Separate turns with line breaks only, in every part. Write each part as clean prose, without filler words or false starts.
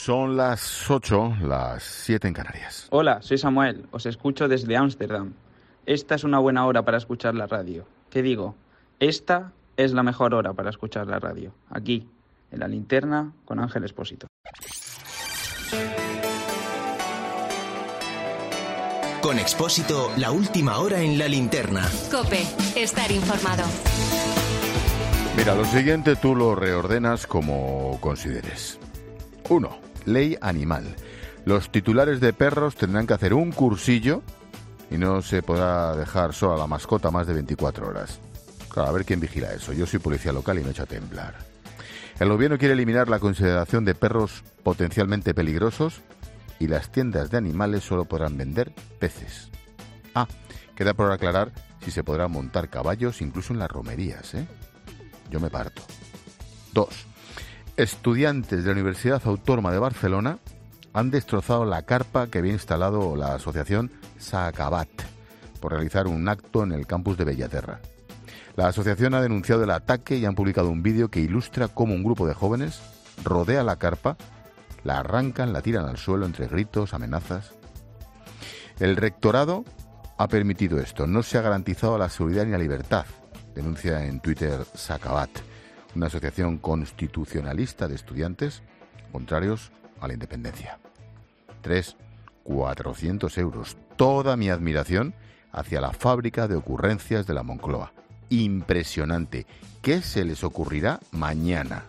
Son las 8, las 7 en Canarias.
Hola, soy Samuel, os escucho desde Ámsterdam. Esta es una buena hora para escuchar la radio. ¿Qué digo? Esta es la mejor hora para escuchar la radio. Aquí, en La Linterna, con Ángel Expósito.
Con Expósito, la última hora en La Linterna.
COPE, estar informado.
Mira, lo siguiente tú lo reordenas como consideres. 1. Ley animal. Los titulares de perros tendrán que hacer un cursillo y no se podrá dejar sola la mascota más de 24 horas. Claro, a ver quién vigila eso. Yo soy policía local y me echo a temblar. El gobierno quiere eliminar la consideración de perros potencialmente peligrosos y las tiendas de animales solo podrán vender peces. Queda por aclarar si se podrán montar caballos incluso en las romerías, ¿eh? Yo me parto. 2. Estudiantes de la Universidad Autónoma de Barcelona han destrozado la carpa que había instalado la asociación S'Acabat por realizar un acto en el campus de Bellaterra. La asociación ha denunciado el ataque y han publicado un vídeo que ilustra cómo un grupo de jóvenes rodea la carpa, la arrancan, la tiran al suelo entre gritos, amenazas. El rectorado ha permitido esto. No se ha garantizado la seguridad ni la libertad, denuncia en Twitter S'Acabat, una asociación constitucionalista de estudiantes contrarios a la independencia. 3. 400 euros. Toda mi admiración hacia la fábrica de ocurrencias de la Moncloa. Impresionante. ¿Qué se les ocurrirá mañana?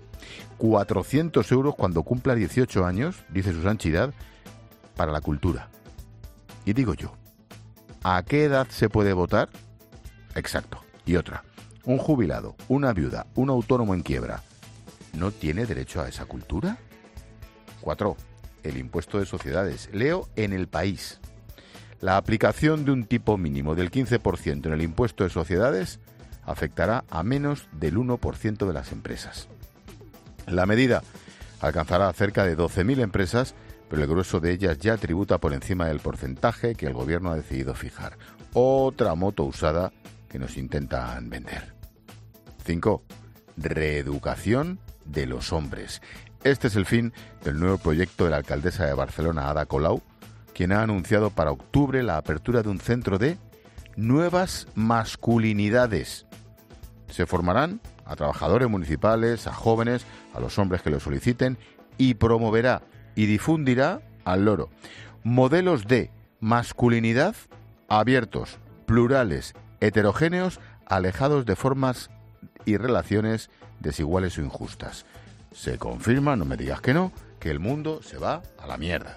400 euros cuando cumpla 18 años, dice su santidad, para la cultura. Y digo yo, ¿a qué edad se puede votar? Exacto. Y otra, un jubilado, una viuda, un autónomo en quiebra, ¿no tiene derecho a esa cultura? 4. El impuesto de sociedades. Leo en El País. La aplicación de un tipo mínimo del 15% en el impuesto de sociedades afectará a menos del 1% de las empresas. La medida alcanzará a cerca de 12.000 empresas, pero el grueso de ellas ya tributa por encima del porcentaje que el gobierno ha decidido fijar. Otra moto usada que nos intentan vender. 5. Reeducación de los hombres. Este es el fin del nuevo proyecto de la alcaldesa de Barcelona, Ada Colau, quien ha anunciado para octubre la apertura de un centro de nuevas masculinidades. Se formarán a trabajadores municipales, a jóvenes, a los hombres que lo soliciten, y promoverá y difundirá al loro modelos de masculinidad abiertos, plurales, heterogéneos, alejados de formas y relaciones desiguales o injustas. Se confirma, no me digas que no, que el mundo se va a la mierda.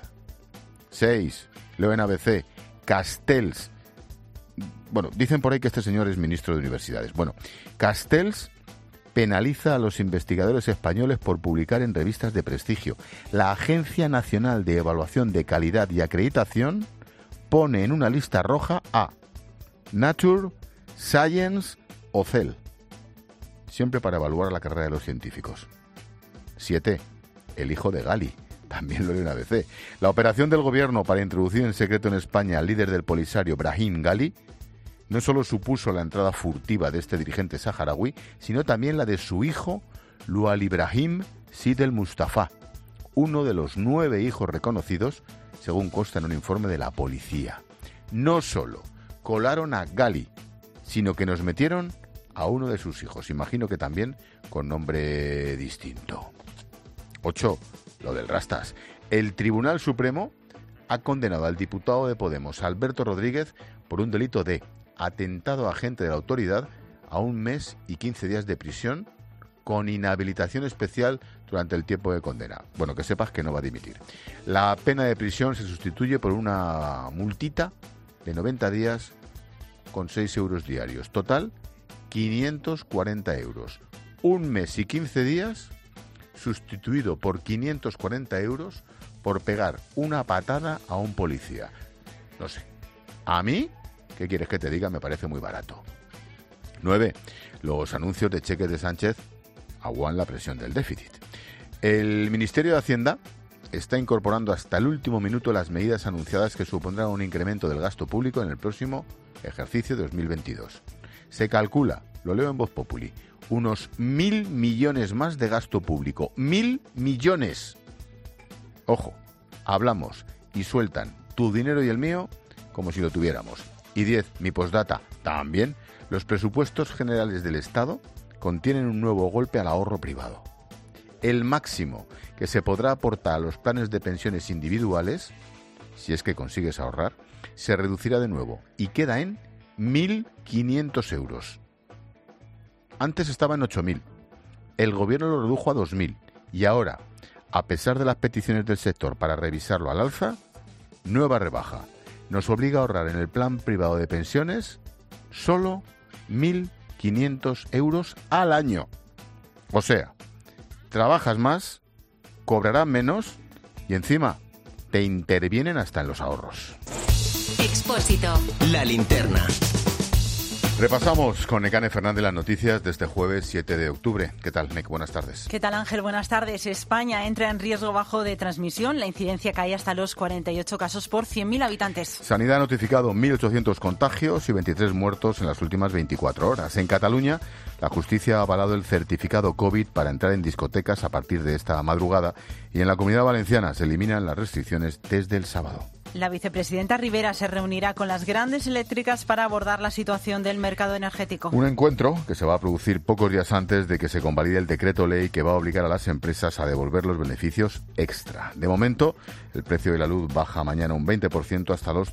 6. Leo en ABC, Castells. Bueno, dicen por ahí que este señor es ministro de universidades. Bueno, Castells penaliza a los investigadores españoles por publicar en revistas de prestigio. La Agencia Nacional de Evaluación de Calidad y Acreditación pone en una lista roja a Nature, Science o Cell, siempre para evaluar la carrera de los científicos. 7. El hijo de Gali. También lo lee en ABC. La operación del gobierno para introducir en secreto en España al líder del Polisario, Brahim Gali, no solo supuso la entrada furtiva de este dirigente saharaui, sino también la de su hijo, Lual Ibrahim Sid el Mustafa, uno de los 9 hijos reconocidos, según consta en un informe de la policía. No solo colaron a Gali, sino que nos metieron a uno de sus hijos, imagino que también con nombre distinto. 8. Lo del Rastas. El Tribunal Supremo ha condenado al diputado de Podemos, Alberto Rodríguez, por un delito de atentado a agente de la autoridad a 1 mes y 15 días de prisión con inhabilitación especial durante el tiempo de condena. Bueno, que sepas que no va a dimitir. La pena de prisión se sustituye por una multita de 90 días con 6 euros diarios. Total, 540 euros. 1 mes y 15 días sustituido por 540 euros por pegar una patada a un policía. No sé. A mí, ¿qué quieres que te diga? Me parece muy barato. 9. Los anuncios de cheques de Sánchez aguan la presión del déficit. El Ministerio de Hacienda está incorporando hasta el último minuto las medidas anunciadas que supondrán un incremento del gasto público en el próximo ejercicio de 2022. Se calcula, lo leo en Voz Populi, unos 1.000 millones más de gasto público. ¡1.000 millones! Ojo, hablamos y sueltan tu dinero y el mío como si lo tuviéramos. Y 10, mi postdata, también. Los presupuestos generales del Estado contienen un nuevo golpe al ahorro privado. El máximo que se podrá aportar a los planes de pensiones individuales, si es que consigues ahorrar, se reducirá de nuevo y queda en 1.500 euros. Antes estaba en 8.000. El gobierno lo redujo a 2.000 y ahora, a pesar de las peticiones del sector para revisarlo al alza, nueva rebaja. Nos obliga a ahorrar en el plan privado de pensiones solo 1.500 euros al año. O sea, trabajas más, cobrarás menos y encima te intervienen hasta en los ahorros.
Expósito.
La linterna.
Repasamos con Nekane Fernández las noticias de este jueves 7 de octubre. ¿Qué tal, Nek? Buenas tardes.
¿Qué tal, Ángel? Buenas tardes. España entra en riesgo bajo de transmisión. La incidencia cae hasta los 48 casos por 100.000 habitantes.
Sanidad ha notificado 1.800 contagios y 23 muertos en las últimas 24 horas. En Cataluña, la justicia ha avalado el certificado COVID para entrar en discotecas a partir de esta madrugada y en la Comunidad Valenciana se eliminan las restricciones desde el sábado.
La vicepresidenta Rivera se reunirá con las grandes eléctricas para abordar la situación del mercado energético.
Un encuentro que se va a producir pocos días antes de que se convalide el decreto ley que va a obligar a las empresas a devolver los beneficios extra. De momento, el precio de la luz baja mañana un 20% hasta los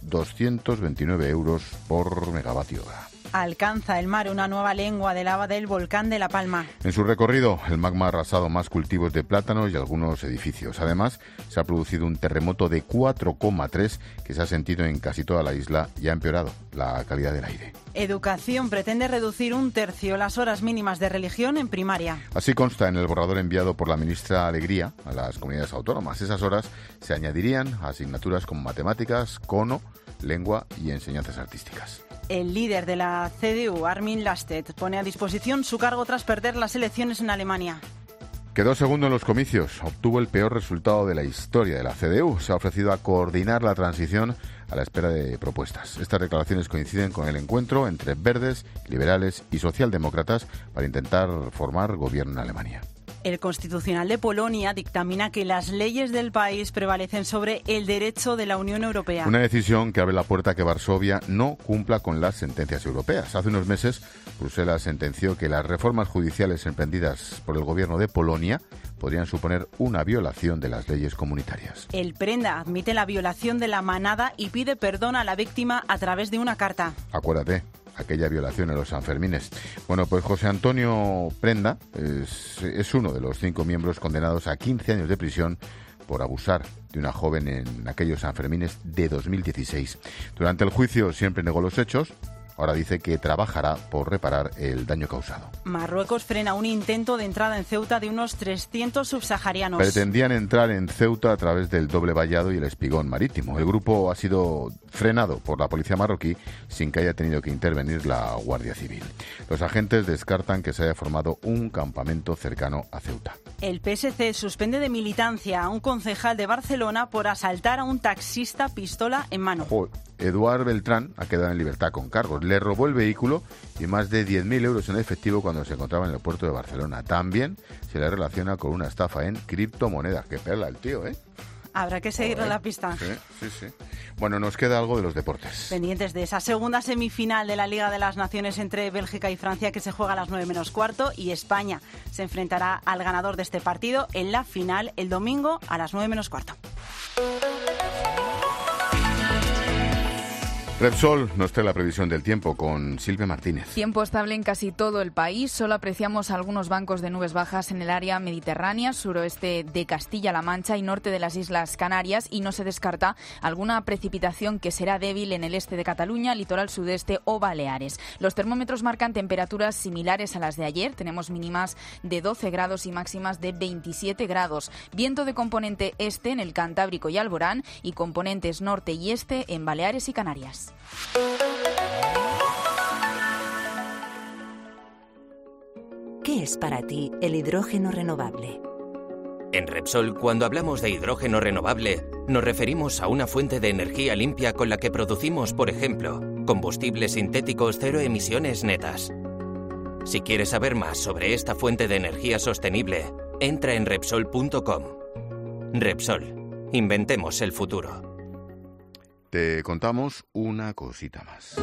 229 euros por megavatio hora.
Alcanza el mar una nueva lengua de lava del volcán de La Palma.
En su recorrido, el magma ha arrasado más cultivos de plátanos y algunos edificios. Además, se ha producido un terremoto de 4,3 que se ha sentido en casi toda la isla y ha empeorado la calidad del aire.
Educación pretende reducir 1/3 las horas mínimas de religión en primaria.
Así consta en el borrador enviado por la ministra Alegría a las comunidades autónomas. Esas horas se añadirían a asignaturas como matemáticas, cono, lengua y enseñanzas artísticas.
El líder de la CDU, Armin Laschet, pone a disposición su cargo tras perder las elecciones en Alemania.
Quedó segundo en los comicios, obtuvo el peor resultado de la historia de la CDU. Se ha ofrecido a coordinar la transición a la espera de propuestas. Estas declaraciones coinciden con el encuentro entre verdes, liberales y socialdemócratas para intentar formar gobierno en Alemania.
El Constitucional de Polonia dictamina que las leyes del país prevalecen sobre el derecho de la Unión Europea.
Una decisión que abre la puerta a que Varsovia no cumpla con las sentencias europeas. Hace unos meses, Bruselas sentenció que las reformas judiciales emprendidas por el gobierno de Polonia podrían suponer una violación de las leyes comunitarias.
El Prenda admite la violación de la manada y pide perdón a la víctima a través de una carta.
Acuérdate, aquella violación a los Sanfermines. Bueno, pues José Antonio Prenda es uno de los 5 miembros condenados a 15 años de prisión por abusar de una joven en aquellos Sanfermines de 2016. Durante el juicio siempre negó los hechos. Ahora dice que trabajará por reparar el daño causado.
Marruecos frena un intento de entrada en Ceuta de unos 300 subsaharianos.
Pretendían entrar en Ceuta a través del doble vallado y el espigón marítimo. El grupo ha sido frenado por la policía marroquí sin que haya tenido que intervenir la Guardia Civil. Los agentes descartan que se haya formado un campamento cercano a Ceuta.
El PSC suspende de militancia a un concejal de Barcelona por asaltar a un taxista pistola en mano.
Eduard Beltrán ha quedado en libertad con cargos. Le robó el vehículo y más de 10.000 euros en efectivo cuando se encontraba en el puerto de Barcelona. También se le relaciona con una estafa en criptomonedas. ¡Qué perla el tío, eh!
Habrá que seguirle la pista.
Sí. Bueno, nos queda algo de los deportes.
Pendientes de esa segunda semifinal de la Liga de las Naciones entre Bélgica y Francia, que se juega a las 9:15, y España se enfrentará al ganador de este partido en la final el domingo a las 9:15.
Repsol nos trae la previsión del tiempo con Silvia Martínez.
Tiempo estable en casi todo el país. Solo apreciamos algunos bancos de nubes bajas en el área mediterránea, suroeste de Castilla-La Mancha y norte de las Islas Canarias, y no se descarta alguna precipitación que será débil en el este de Cataluña, litoral sudeste o Baleares. Los termómetros marcan temperaturas similares a las de ayer. Tenemos mínimas de 12 grados y máximas de 27 grados. Viento de componente este en el Cantábrico y Alborán y componentes norte y este en Baleares y Canarias.
¿Qué es para ti el hidrógeno renovable?
En Repsol, cuando hablamos de hidrógeno renovable, nos referimos a una fuente de energía limpia con la que producimos, por ejemplo, combustibles sintéticos cero emisiones netas. Si quieres saber más sobre esta fuente de energía sostenible, entra en Repsol.com. Repsol. Inventemos el futuro.
Te contamos una cosita más.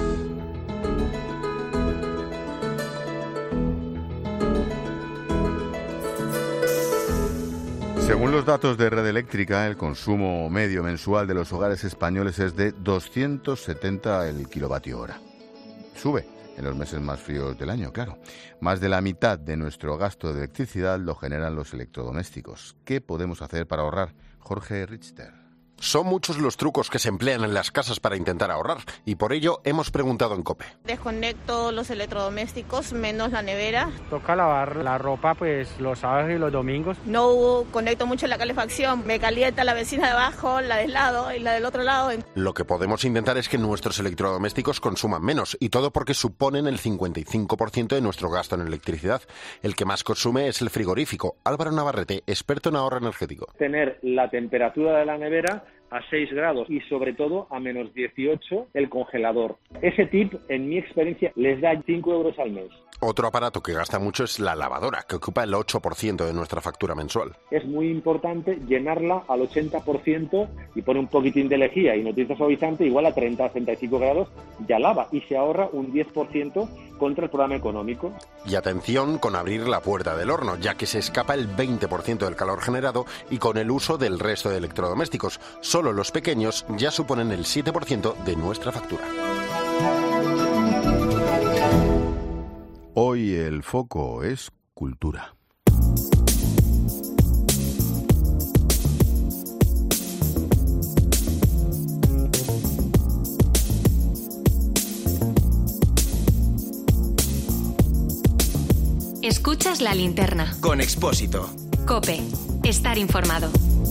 Según los datos de Red Eléctrica, el consumo medio mensual de los hogares españoles es de 270 el kilovatio hora. Sube en los meses más fríos del año, claro. Más de la mitad de nuestro gasto de electricidad lo generan los electrodomésticos. ¿Qué podemos hacer para ahorrar? Jorge Richter.
Son muchos los trucos que se emplean en las casas para intentar ahorrar y por ello hemos preguntado en COPE.
Desconecto los electrodomésticos menos la nevera.
Toca lavar la ropa pues los sábados y los domingos.
No conecto mucho la calefacción, me calienta la vecina de abajo, la del lado y la del otro lado.
Lo que podemos intentar es que nuestros electrodomésticos consuman menos y todo porque suponen el 55% de nuestro gasto en electricidad. El que más consume es el frigorífico. Álvaro Navarrete, experto en ahorro energético.
Tener la temperatura de la nevera a 6 grados y sobre todo a menos 18 el congelador. Ese tip, en mi experiencia, les da 5 euros al mes.
Otro aparato que gasta mucho es la lavadora, que ocupa el 8% de nuestra factura mensual.
Es muy importante llenarla al 80% y pone un poquitín de lejía y no utiliza suavizante, igual a 30 a 35 grados, ya lava y se ahorra un 10% contra el programa económico.
Y atención con abrir la puerta del horno, ya que se escapa el 20% del calor generado y con el uso del resto de electrodomésticos. Solo los pequeños ya suponen el 7% de nuestra factura.
Hoy el foco es cultura.
Escuchas La Linterna.
Con Expósito.
COPE. Estar informado.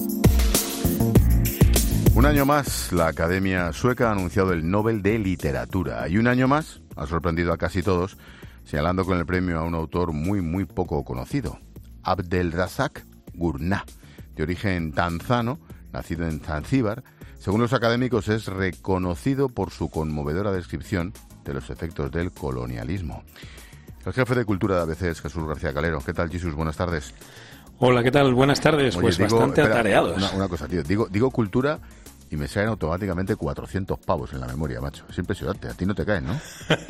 Un año más, la Academia Sueca ha anunciado el Nobel de Literatura. Y un año más, ha sorprendido a casi todos, señalando con el premio a un autor muy poco conocido, Abdelrazak Gurnah, de origen tanzano, nacido en Zanzíbar. Según los académicos, es reconocido por su conmovedora descripción de los efectos del colonialismo. El jefe de Cultura de ABC es Jesús García Calero. ¿Qué tal, Jesús? Buenas tardes.
Hola, ¿qué tal? Buenas tardes.
Oye,
pues bastante atareados.
Una cosa, tío. Digo cultura y me salen automáticamente 400 pavos en la memoria, macho. Es impresionante. A ti no te caen, ¿no?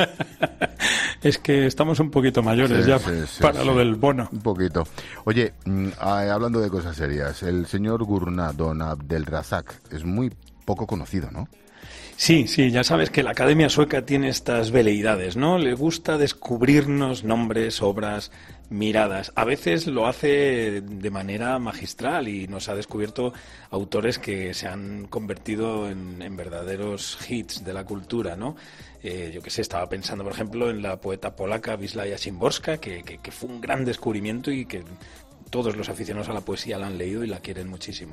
Es que estamos un poquito mayores para lo del bono.
Un poquito. Oye, hablando de cosas serias, el señor Gurnah, don Abdelrazak, es muy poco conocido, ¿no?
Sí, ya sabes que la Academia Sueca tiene estas veleidades, ¿no? Le gusta descubrirnos nombres, obras, miradas. A veces lo hace de manera magistral y nos ha descubierto autores que se han convertido en verdaderos hits de la cultura, ¿no? Yo qué sé, estaba pensando, por ejemplo, en la poeta polaca Wisława Szymborska, que fue un gran descubrimiento y que todos los aficionados a la poesía la han leído y la quieren muchísimo.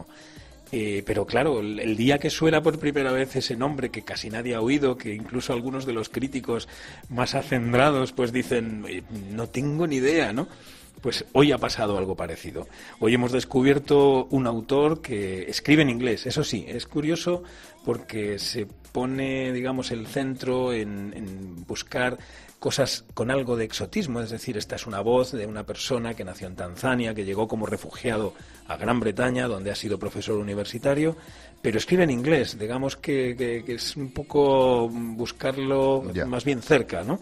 Pero claro, el día que suena por primera vez ese nombre que casi nadie ha oído, que incluso algunos de los críticos más acendrados pues dicen, no tengo ni idea, ¿no? Pues hoy ha pasado algo parecido. Hoy hemos descubierto un autor que escribe en inglés. Eso sí, es curioso porque se pone, digamos, el centro en buscar cosas con algo de exotismo, es decir, esta es una voz de una persona que nació en Tanzania, que llegó como refugiado a Gran Bretaña, donde ha sido profesor universitario, pero escribe en inglés, digamos que es un poco buscarlo más bien cerca, ¿no?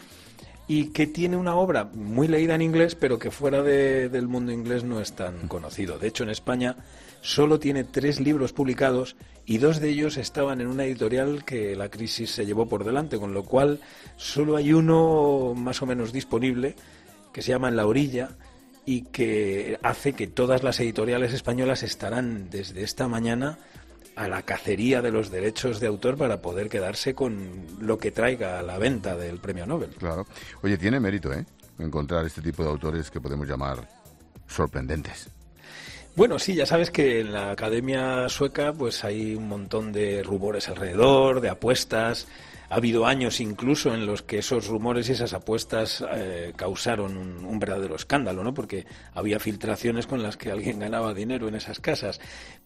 Y que tiene una obra muy leída en inglés, pero que fuera del mundo inglés no es tan conocido. De hecho, en España solo tiene 3 libros publicados y 2 de ellos estaban en una editorial que la crisis se llevó por delante, con lo cual solo hay uno más o menos disponible, que se llama En la orilla, y que hace que todas las editoriales españolas estarán desde esta mañana a la cacería de los derechos de autor para poder quedarse con lo que traiga a la venta del premio Nobel.
Claro. Oye, tiene mérito, encontrar este tipo de autores que podemos llamar sorprendentes.
Bueno, sí, ya sabes que en la Academia Sueca pues hay un montón de rumores alrededor, de apuestas. Ha habido años incluso en los que esos rumores y esas apuestas causaron un verdadero escándalo, ¿no? Porque había filtraciones con las que alguien ganaba dinero en esas casas.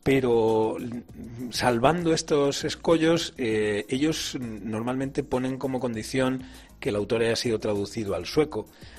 Pero salvando estos escollos, ellos normalmente ponen como condición que el autor haya sido traducido al sueco.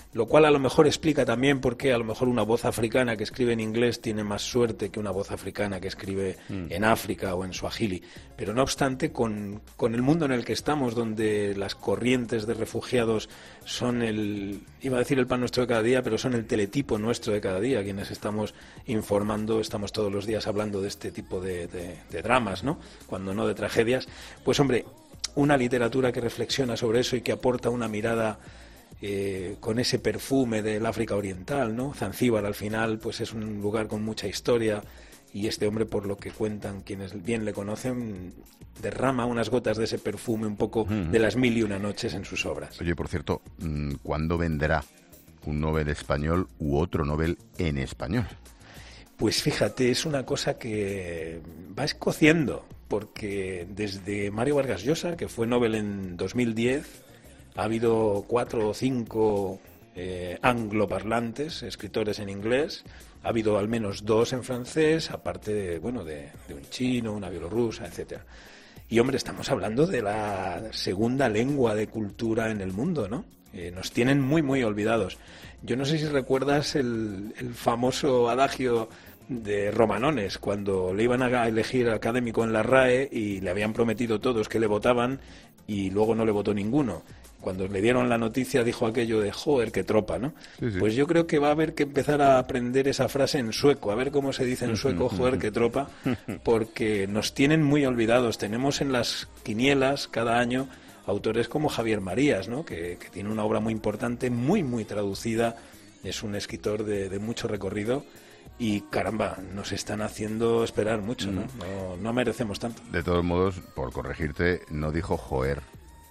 lo cual a lo mejor explica también por qué a lo mejor una voz africana que escribe en inglés tiene más suerte que una voz africana que escribe en África o en Swahili. Pero no obstante, con el mundo en el que estamos, donde las corrientes de refugiados son iba a decir el pan nuestro de cada día, pero son el teletipo nuestro de cada día, quienes estamos informando, estamos todos los días hablando de este tipo de dramas, ¿no? Cuando no de tragedias. Pues hombre, una literatura que reflexiona sobre eso y que aporta una mirada con ese perfume del África Oriental, ¿no? Zanzíbar al final pues es un lugar con mucha historia, y este hombre, por lo que cuentan quienes bien le conocen, derrama unas gotas de ese perfume un poco de las 1001 noches en sus obras.
Oye, por cierto, ¿cuándo vendrá un Nobel español u otro Nobel en español?
Pues fíjate, es una cosa que va escociendo, porque desde Mario Vargas Llosa, que fue Nobel en 2010, ha habido 4 o 5 angloparlantes, escritores en inglés. Ha habido al menos 2 en francés, aparte de un chino, una bielorrusa, etcétera. Y hombre, estamos hablando de la segunda lengua de cultura en el mundo, ¿no? Nos tienen muy, muy olvidados. Yo no sé si recuerdas el famoso adagio de Romanones, cuando le iban a elegir académico en la RAE y le habían prometido todos que le votaban y luego no le votó ninguno. Cuando le dieron la noticia dijo aquello de joder, qué tropa, ¿no? Sí, sí. Pues yo creo que va a haber que empezar a aprender esa frase en sueco, a ver cómo se dice en sueco, joder, qué tropa, porque nos tienen muy olvidados. Tenemos en las quinielas cada año autores como Javier Marías, ¿no? Que tiene una obra muy importante, muy, muy traducida, es un escritor de mucho recorrido. Y caramba, nos están haciendo esperar mucho, ¿no? No merecemos tanto.
De todos modos, por corregirte, no dijo joer.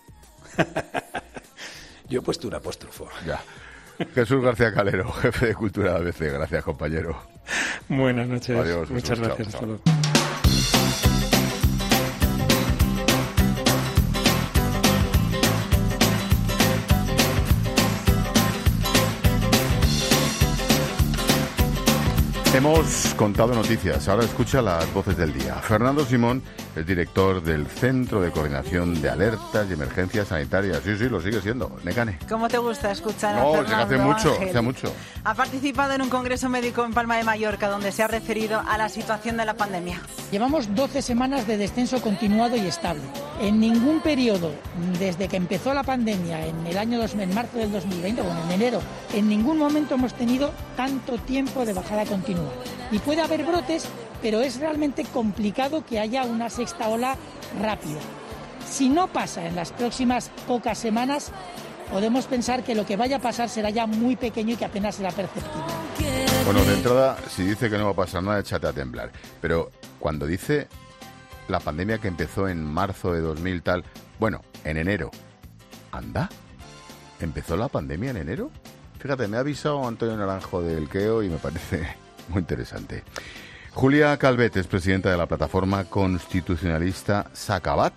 Yo he puesto un apóstrofo.
Ya. Jesús García Calero, jefe de Cultura de ABC. Gracias, compañero.
Buenas noches.
Adiós.
Muchas
Jesús.
gracias.
Chao,
Hasta luego.
Hemos contado noticias, ahora escucha las voces del día. Fernando Simón es director del Centro de Coordinación de Alertas y Emergencias Sanitarias. Sí, lo sigue siendo. Nekane.
¿Cómo te gusta escuchar a
No,
Fernando?
hace mucho.
Ha participado en un congreso médico en Palma de Mallorca donde se ha referido a la situación de la pandemia.
Llevamos 12 semanas de descenso continuado y estable. En ningún periodo, desde que empezó la pandemia en marzo del 2020, bueno, en enero, en ningún momento hemos tenido tanto tiempo de bajada continua. Y puede haber brotes, pero es realmente complicado que haya una sexta ola rápida. Si no pasa en las próximas pocas semanas, podemos pensar que lo que vaya a pasar será ya muy pequeño y que apenas será perceptible.
Bueno, de entrada, si dice que no va a pasar nada, échate a temblar. Pero cuando dice la pandemia que empezó en marzo de 2000 tal, bueno, en enero, ¿anda? ¿Empezó la pandemia en enero? Fíjate, me ha avisado Antonio Naranjo del KEO y me parece muy interesante. Julia Calvet es presidenta de la plataforma constitucionalista Sacabat.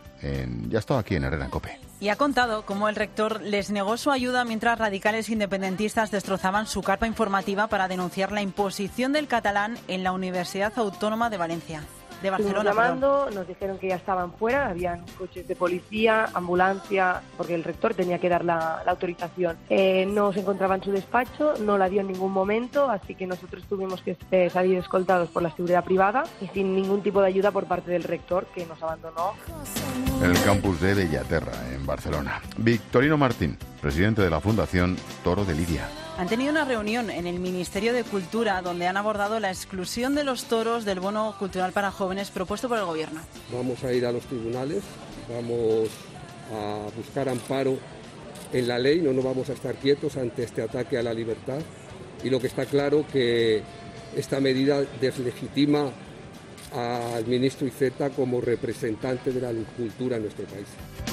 Ya estaba aquí en Herrera en COPE.
Y ha contado cómo el rector les negó su ayuda mientras radicales independentistas destrozaban su carpa informativa para denunciar la imposición del catalán en la Universidad Autónoma de Valencia. De Barcelona,
llamando, nos dijeron que ya estaban fuera, habían coches de policía, ambulancia, porque el rector tenía que dar la autorización. No se encontraba en su despacho, no la dio en ningún momento, así que nosotros tuvimos que salir escoltados por la seguridad privada y sin ningún tipo de ayuda por parte del rector, que nos abandonó.
En el campus de Bellaterra, en Barcelona. Victorino Martín, presidente de la Fundación Toro de Lidia.
Han tenido una reunión en el Ministerio de Cultura donde han abordado la exclusión de los toros del bono cultural para jóvenes propuesto por el Gobierno.
Vamos a ir a los tribunales, vamos a buscar amparo en la ley, no nos vamos a estar quietos ante este ataque a la libertad y lo que está claro que esta medida deslegitima al ministro Iceta como representante de la cultura en nuestro país.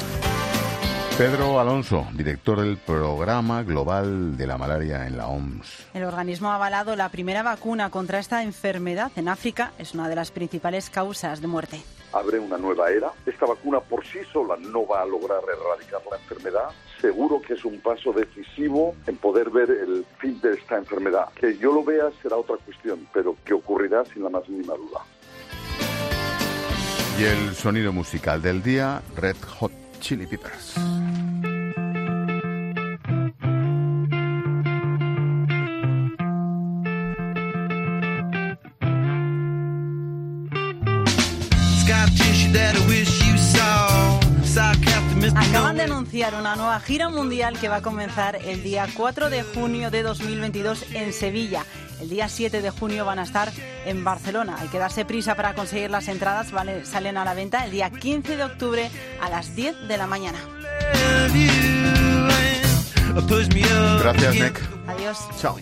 Pedro Alonso, director del Programa Global de la Malaria en la OMS.
El organismo ha avalado la primera vacuna contra esta enfermedad en África. Es una de las principales causas de muerte.
Abre una nueva era. Esta vacuna por sí sola no va a lograr erradicar la enfermedad. Seguro que es un paso decisivo en poder ver el fin de esta enfermedad. Que yo lo vea será otra cuestión, pero que ocurrirá sin la más mínima duda.
Y el sonido musical del día, Red Hot Chili Peppers.
Acaban de anunciar una nueva gira mundial que va a comenzar el día 4 de junio de 2022 en Sevilla. El día 7 de junio van a estar en Barcelona. Hay que darse prisa para conseguir las entradas. Salen a la venta el día 15 de octubre a las 10 de la mañana.
Gracias, Nick.
Adiós.
Chao.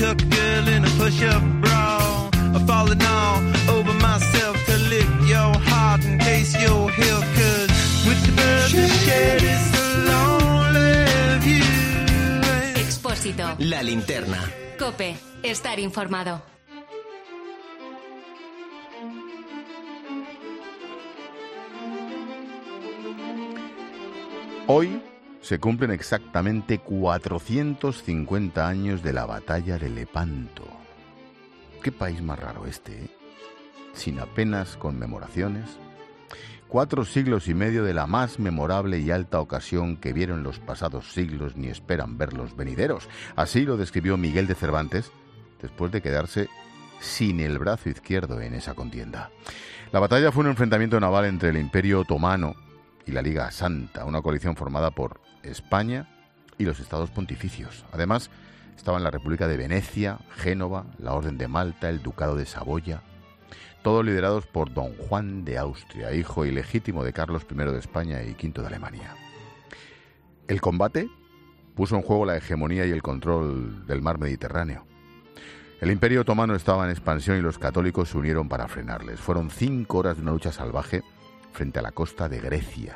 Expósito.
La linterna.
COPE. Estar informado.
Hoy se cumplen exactamente 450 años de la batalla de Lepanto. Qué país más raro este, ¿eh? Sin apenas conmemoraciones. 4 siglos y medio de la más memorable y alta ocasión que vieron los pasados siglos ni esperan ver los venideros. Así lo describió Miguel de Cervantes después de quedarse sin el brazo izquierdo en esa contienda. La batalla fue un enfrentamiento naval entre el Imperio Otomano y la Liga Santa, una coalición formada por España y los Estados Pontificios. Además, estaban la República de Venecia, Génova, la Orden de Malta, el Ducado de Saboya, todos liderados por don Juan de Austria, hijo ilegítimo de Carlos I de España y V de Alemania. El combate puso en juego la hegemonía y el control del mar Mediterráneo. El Imperio Otomano estaba en expansión y los católicos se unieron para frenarles. Fueron 5 horas de una lucha salvaje frente a la costa de Grecia.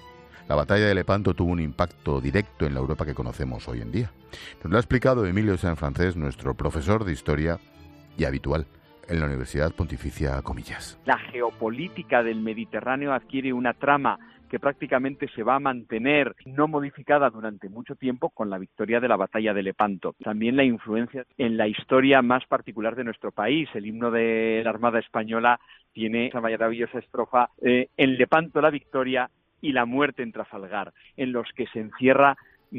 La batalla de Lepanto tuvo un impacto directo en la Europa que conocemos hoy en día. Nos lo ha explicado Emilio Sanfrancés, nuestro profesor de historia y habitual en la Universidad Pontificia Comillas.
La geopolítica del Mediterráneo adquiere una trama que prácticamente se va a mantener no modificada durante mucho tiempo con la victoria de la batalla de Lepanto. También la influencia en la historia más particular de nuestro país. El himno de la Armada Española tiene esa maravillosa estrofa, en Lepanto la victoria y la muerte en Trafalgar, en los que se encierra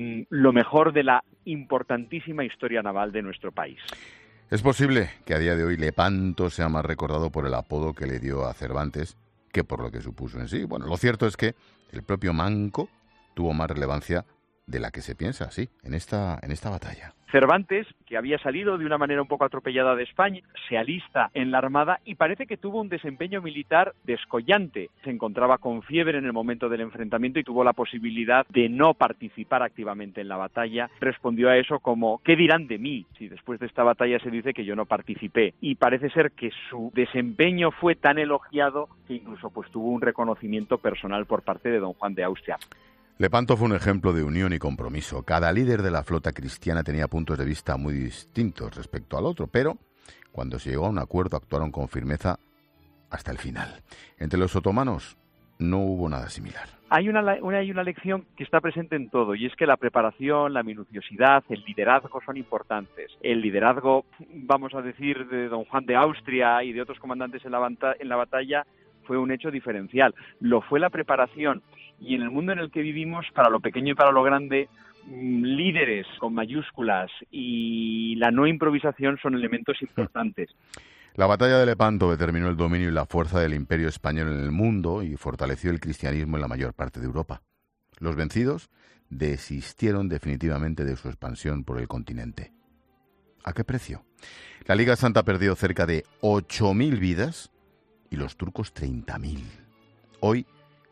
lo mejor de la importantísima historia naval de nuestro país.
Es posible que a día de hoy Lepanto sea más recordado por el apodo que le dio a Cervantes que por lo que supuso en sí. Bueno, lo cierto es que el propio Manco tuvo más relevancia de la que se piensa, sí, en esta batalla.
Cervantes, que había salido de una manera un poco atropellada de España, se alista en la Armada y parece que tuvo un desempeño militar descollante. Se encontraba con fiebre en el momento del enfrentamiento y tuvo la posibilidad de no participar activamente en la batalla. Respondió a eso como, ¿qué dirán de mí si después de esta batalla se dice que yo no participé? Y parece ser que su desempeño fue tan elogiado que incluso pues tuvo un reconocimiento personal por parte de don Juan de Austria.
Lepanto fue un ejemplo de unión y compromiso. Cada líder de la flota cristiana tenía puntos de vista muy distintos respecto al otro, pero cuando se llegó a un acuerdo actuaron con firmeza hasta el final. Entre los otomanos no hubo nada similar.
Hay una lección que está presente en todo, y es que la preparación, la minuciosidad, el liderazgo son importantes. El liderazgo, vamos a decir, de don Juan de Austria y de otros comandantes en la batalla fue un hecho diferencial. Lo fue la preparación. Y en el mundo en el que vivimos, para lo pequeño y para lo grande, líderes con mayúsculas y la no improvisación son elementos importantes.
La batalla de Lepanto determinó el dominio y la fuerza del Imperio español en el mundo y fortaleció el cristianismo en la mayor parte de Europa. Los vencidos desistieron definitivamente de su expansión por el continente. ¿A qué precio? La Liga Santa perdió cerca de 8.000 vidas y los turcos 30.000. Hoy,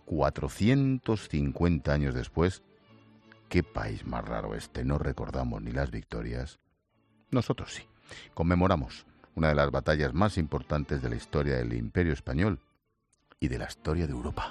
450 años después, ¿qué país más raro este? No recordamos ni las victorias. Nosotros sí. Conmemoramos una de las batallas más importantes de la historia del Imperio Español y de la historia de Europa.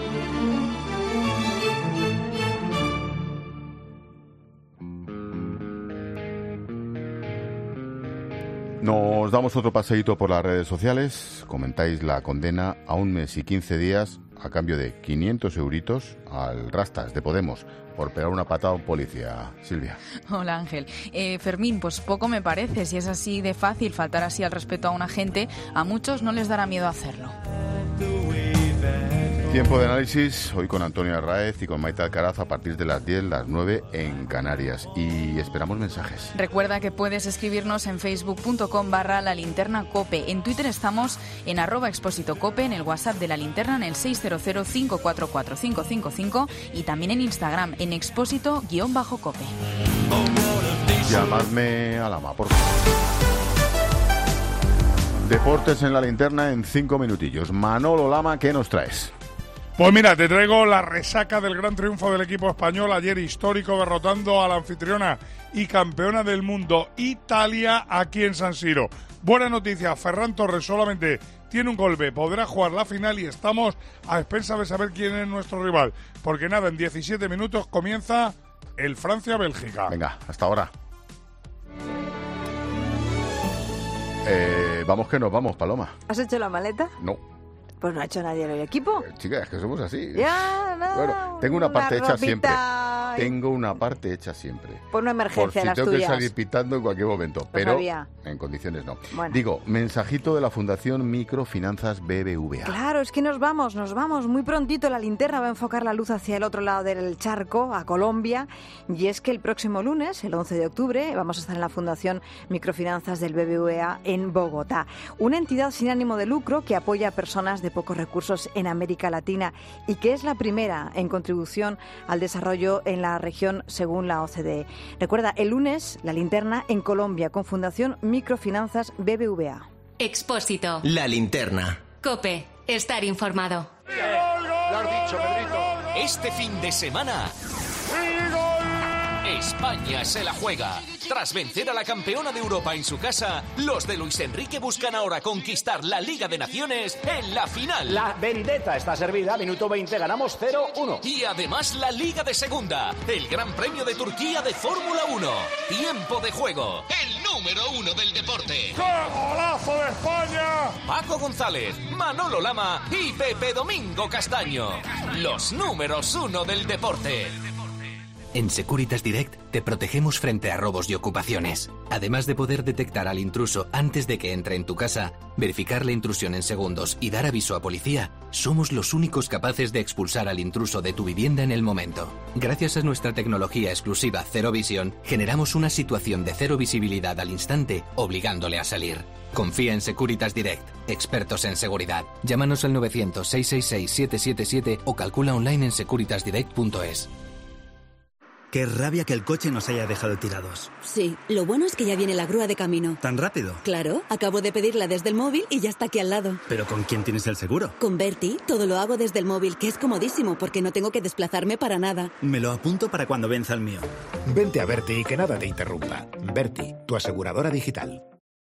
Nos damos otro paseíto por las redes sociales. Comentáis la condena a 1 mes y 15 días a cambio de 500 euritos al Rastas de Podemos por pegar una patada a un policía. Silvia.
Hola, Ángel. Fermín, pues poco me parece. Si es así de fácil faltar así al respeto a un agente, a muchos no les dará miedo hacerlo.
Tiempo de análisis, hoy con Antonio Arraez y con Maite Alcaraz a partir de las 10, las 9 en Canarias. Y esperamos mensajes.
Recuerda que puedes escribirnos en facebook.com/lalinternacope. En Twitter estamos en @expósitocope, en el WhatsApp de La Linterna en el 600-544-555 y también en Instagram en expósito_cope.
Llamadme a Lama, por favor. Deportes en La Linterna en 5 minutillos. Manolo Lama, ¿qué nos traes?
Pues mira, te traigo la resaca del gran triunfo del equipo español ayer histórico derrotando a la anfitriona y campeona del mundo Italia aquí en San Siro. Buena noticia, Ferran Torres solamente tiene un golpe, podrá jugar la final y estamos a expensas de saber quién es nuestro rival, porque nada, en 17 minutos comienza el Francia-Bélgica.
Venga, hasta ahora. Vamos que nos vamos, Paloma.
¿Has hecho la maleta?
No.
Pues no ha hecho nadie en el equipo.
Chica, es que somos así.
Ya, no.
Bueno, tengo una parte hecha siempre.
Ay.
Tengo una parte hecha siempre.
Por una emergencia,
por si
las
tengo
tuyas.
que salir pitando en cualquier momento. Pero
sabía.
En condiciones no.
Bueno.
Digo, mensajito de la Fundación Microfinanzas BBVA.
Claro, es que nos vamos. Muy prontito La Linterna va a enfocar la luz hacia el otro lado del charco, a Colombia. Y es que el próximo lunes, el 11 de octubre, vamos a estar en la Fundación Microfinanzas del BBVA en Bogotá. Una entidad sin ánimo de lucro que apoya a personas de pocos recursos en América Latina y que es la primera en contribución al desarrollo en la región según la OCDE. Recuerda, el lunes, La Linterna en Colombia con Fundación Microfinanzas BBVA.
Expósito.
La Linterna.
COPE. Estar informado.
Lo has dicho, Pedrito. Este fin de semana, España se la juega. Tras vencer a la campeona de Europa en su casa, los de Luis Enrique buscan ahora conquistar la Liga de Naciones en la final.
La vendetta está servida, minuto 20, ganamos 0-1.
Y además la Liga de Segunda, el Gran Premio de Turquía de Fórmula 1. Tiempo de juego, el número 1 del deporte.
¡Qué golazo de España!
Paco González, Manolo Lama y Pepe Domingo Castaño. Los números 1 del deporte.
En Securitas Direct te protegemos frente a robos y ocupaciones. Además de poder detectar al intruso antes de que entre en tu casa, verificar la intrusión en segundos y dar aviso a policía, somos los únicos capaces de expulsar al intruso de tu vivienda en el momento. Gracias a nuestra tecnología exclusiva Cero Visión, generamos una situación de cero visibilidad al instante, obligándole a salir. Confía en Securitas Direct, expertos en seguridad. Llámanos al 900-666-777 o calcula online en securitasdirect.es.
Qué rabia que el coche nos haya dejado tirados.
Sí, lo bueno es que ya viene la grúa de camino.
¿Tan rápido?
Claro, acabo de pedirla desde el móvil y ya está aquí al lado.
¿Pero con quién tienes el seguro?
Con Berti, todo lo hago desde el móvil, que es comodísimo porque no tengo que desplazarme para nada.
Me lo apunto para cuando venza el mío.
Vente a Berti y que nada te interrumpa. Berti, tu aseguradora digital.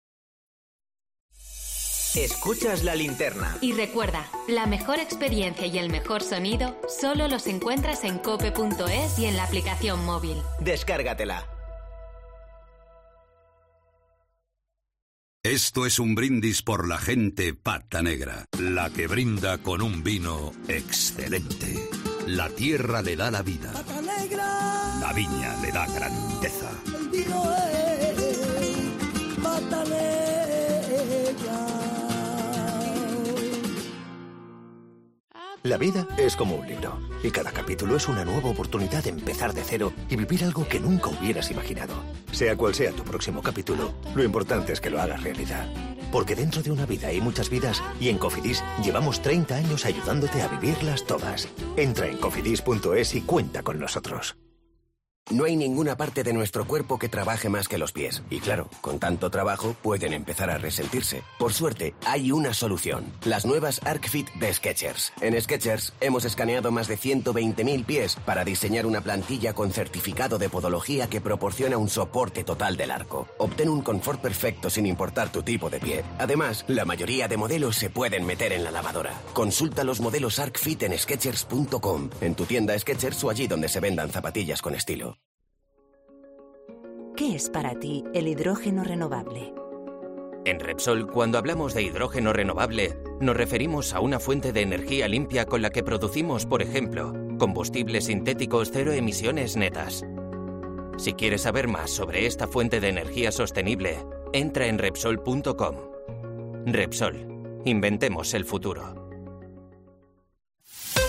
Escuchas La Linterna.
Y recuerda, la mejor experiencia y el mejor sonido solo los encuentras en cope.es y en la aplicación móvil.
Descárgatela.
Esto es un brindis por la gente pata negra, la que brinda con un vino excelente. La tierra le da la vida.
Pata negra.
La viña le da grandeza.
El vino es pata negra.
La vida es como un libro, y cada capítulo es una nueva oportunidad de empezar de cero y vivir algo que nunca hubieras imaginado. Sea cual sea tu próximo capítulo, lo importante es que lo hagas realidad. Porque dentro de una vida hay muchas vidas, y en Cofidis llevamos 30 años ayudándote a vivirlas todas. Entra en cofidis.es y cuenta con nosotros.
No hay ninguna parte de nuestro cuerpo que trabaje más que los pies. Y claro, con tanto trabajo pueden empezar a resentirse. Por suerte, hay una solución. Las nuevas ArcFit de Skechers. En Skechers hemos escaneado más de 120.000 pies para diseñar una plantilla con certificado de podología que proporciona un soporte total del arco. Obtén un confort perfecto sin importar tu tipo de pie. Además, la mayoría de modelos se pueden meter en la lavadora. Consulta los modelos ArcFit en Skechers.com, en tu tienda Skechers o allí donde se vendan zapatillas con estilo.
¿Qué es para ti el hidrógeno renovable?
En Repsol, cuando hablamos de hidrógeno renovable, nos referimos a una fuente de energía limpia con la que producimos, por ejemplo, combustibles sintéticos cero emisiones netas. Si quieres saber más sobre esta fuente de energía sostenible, entra en Repsol.com. Repsol, inventemos el futuro.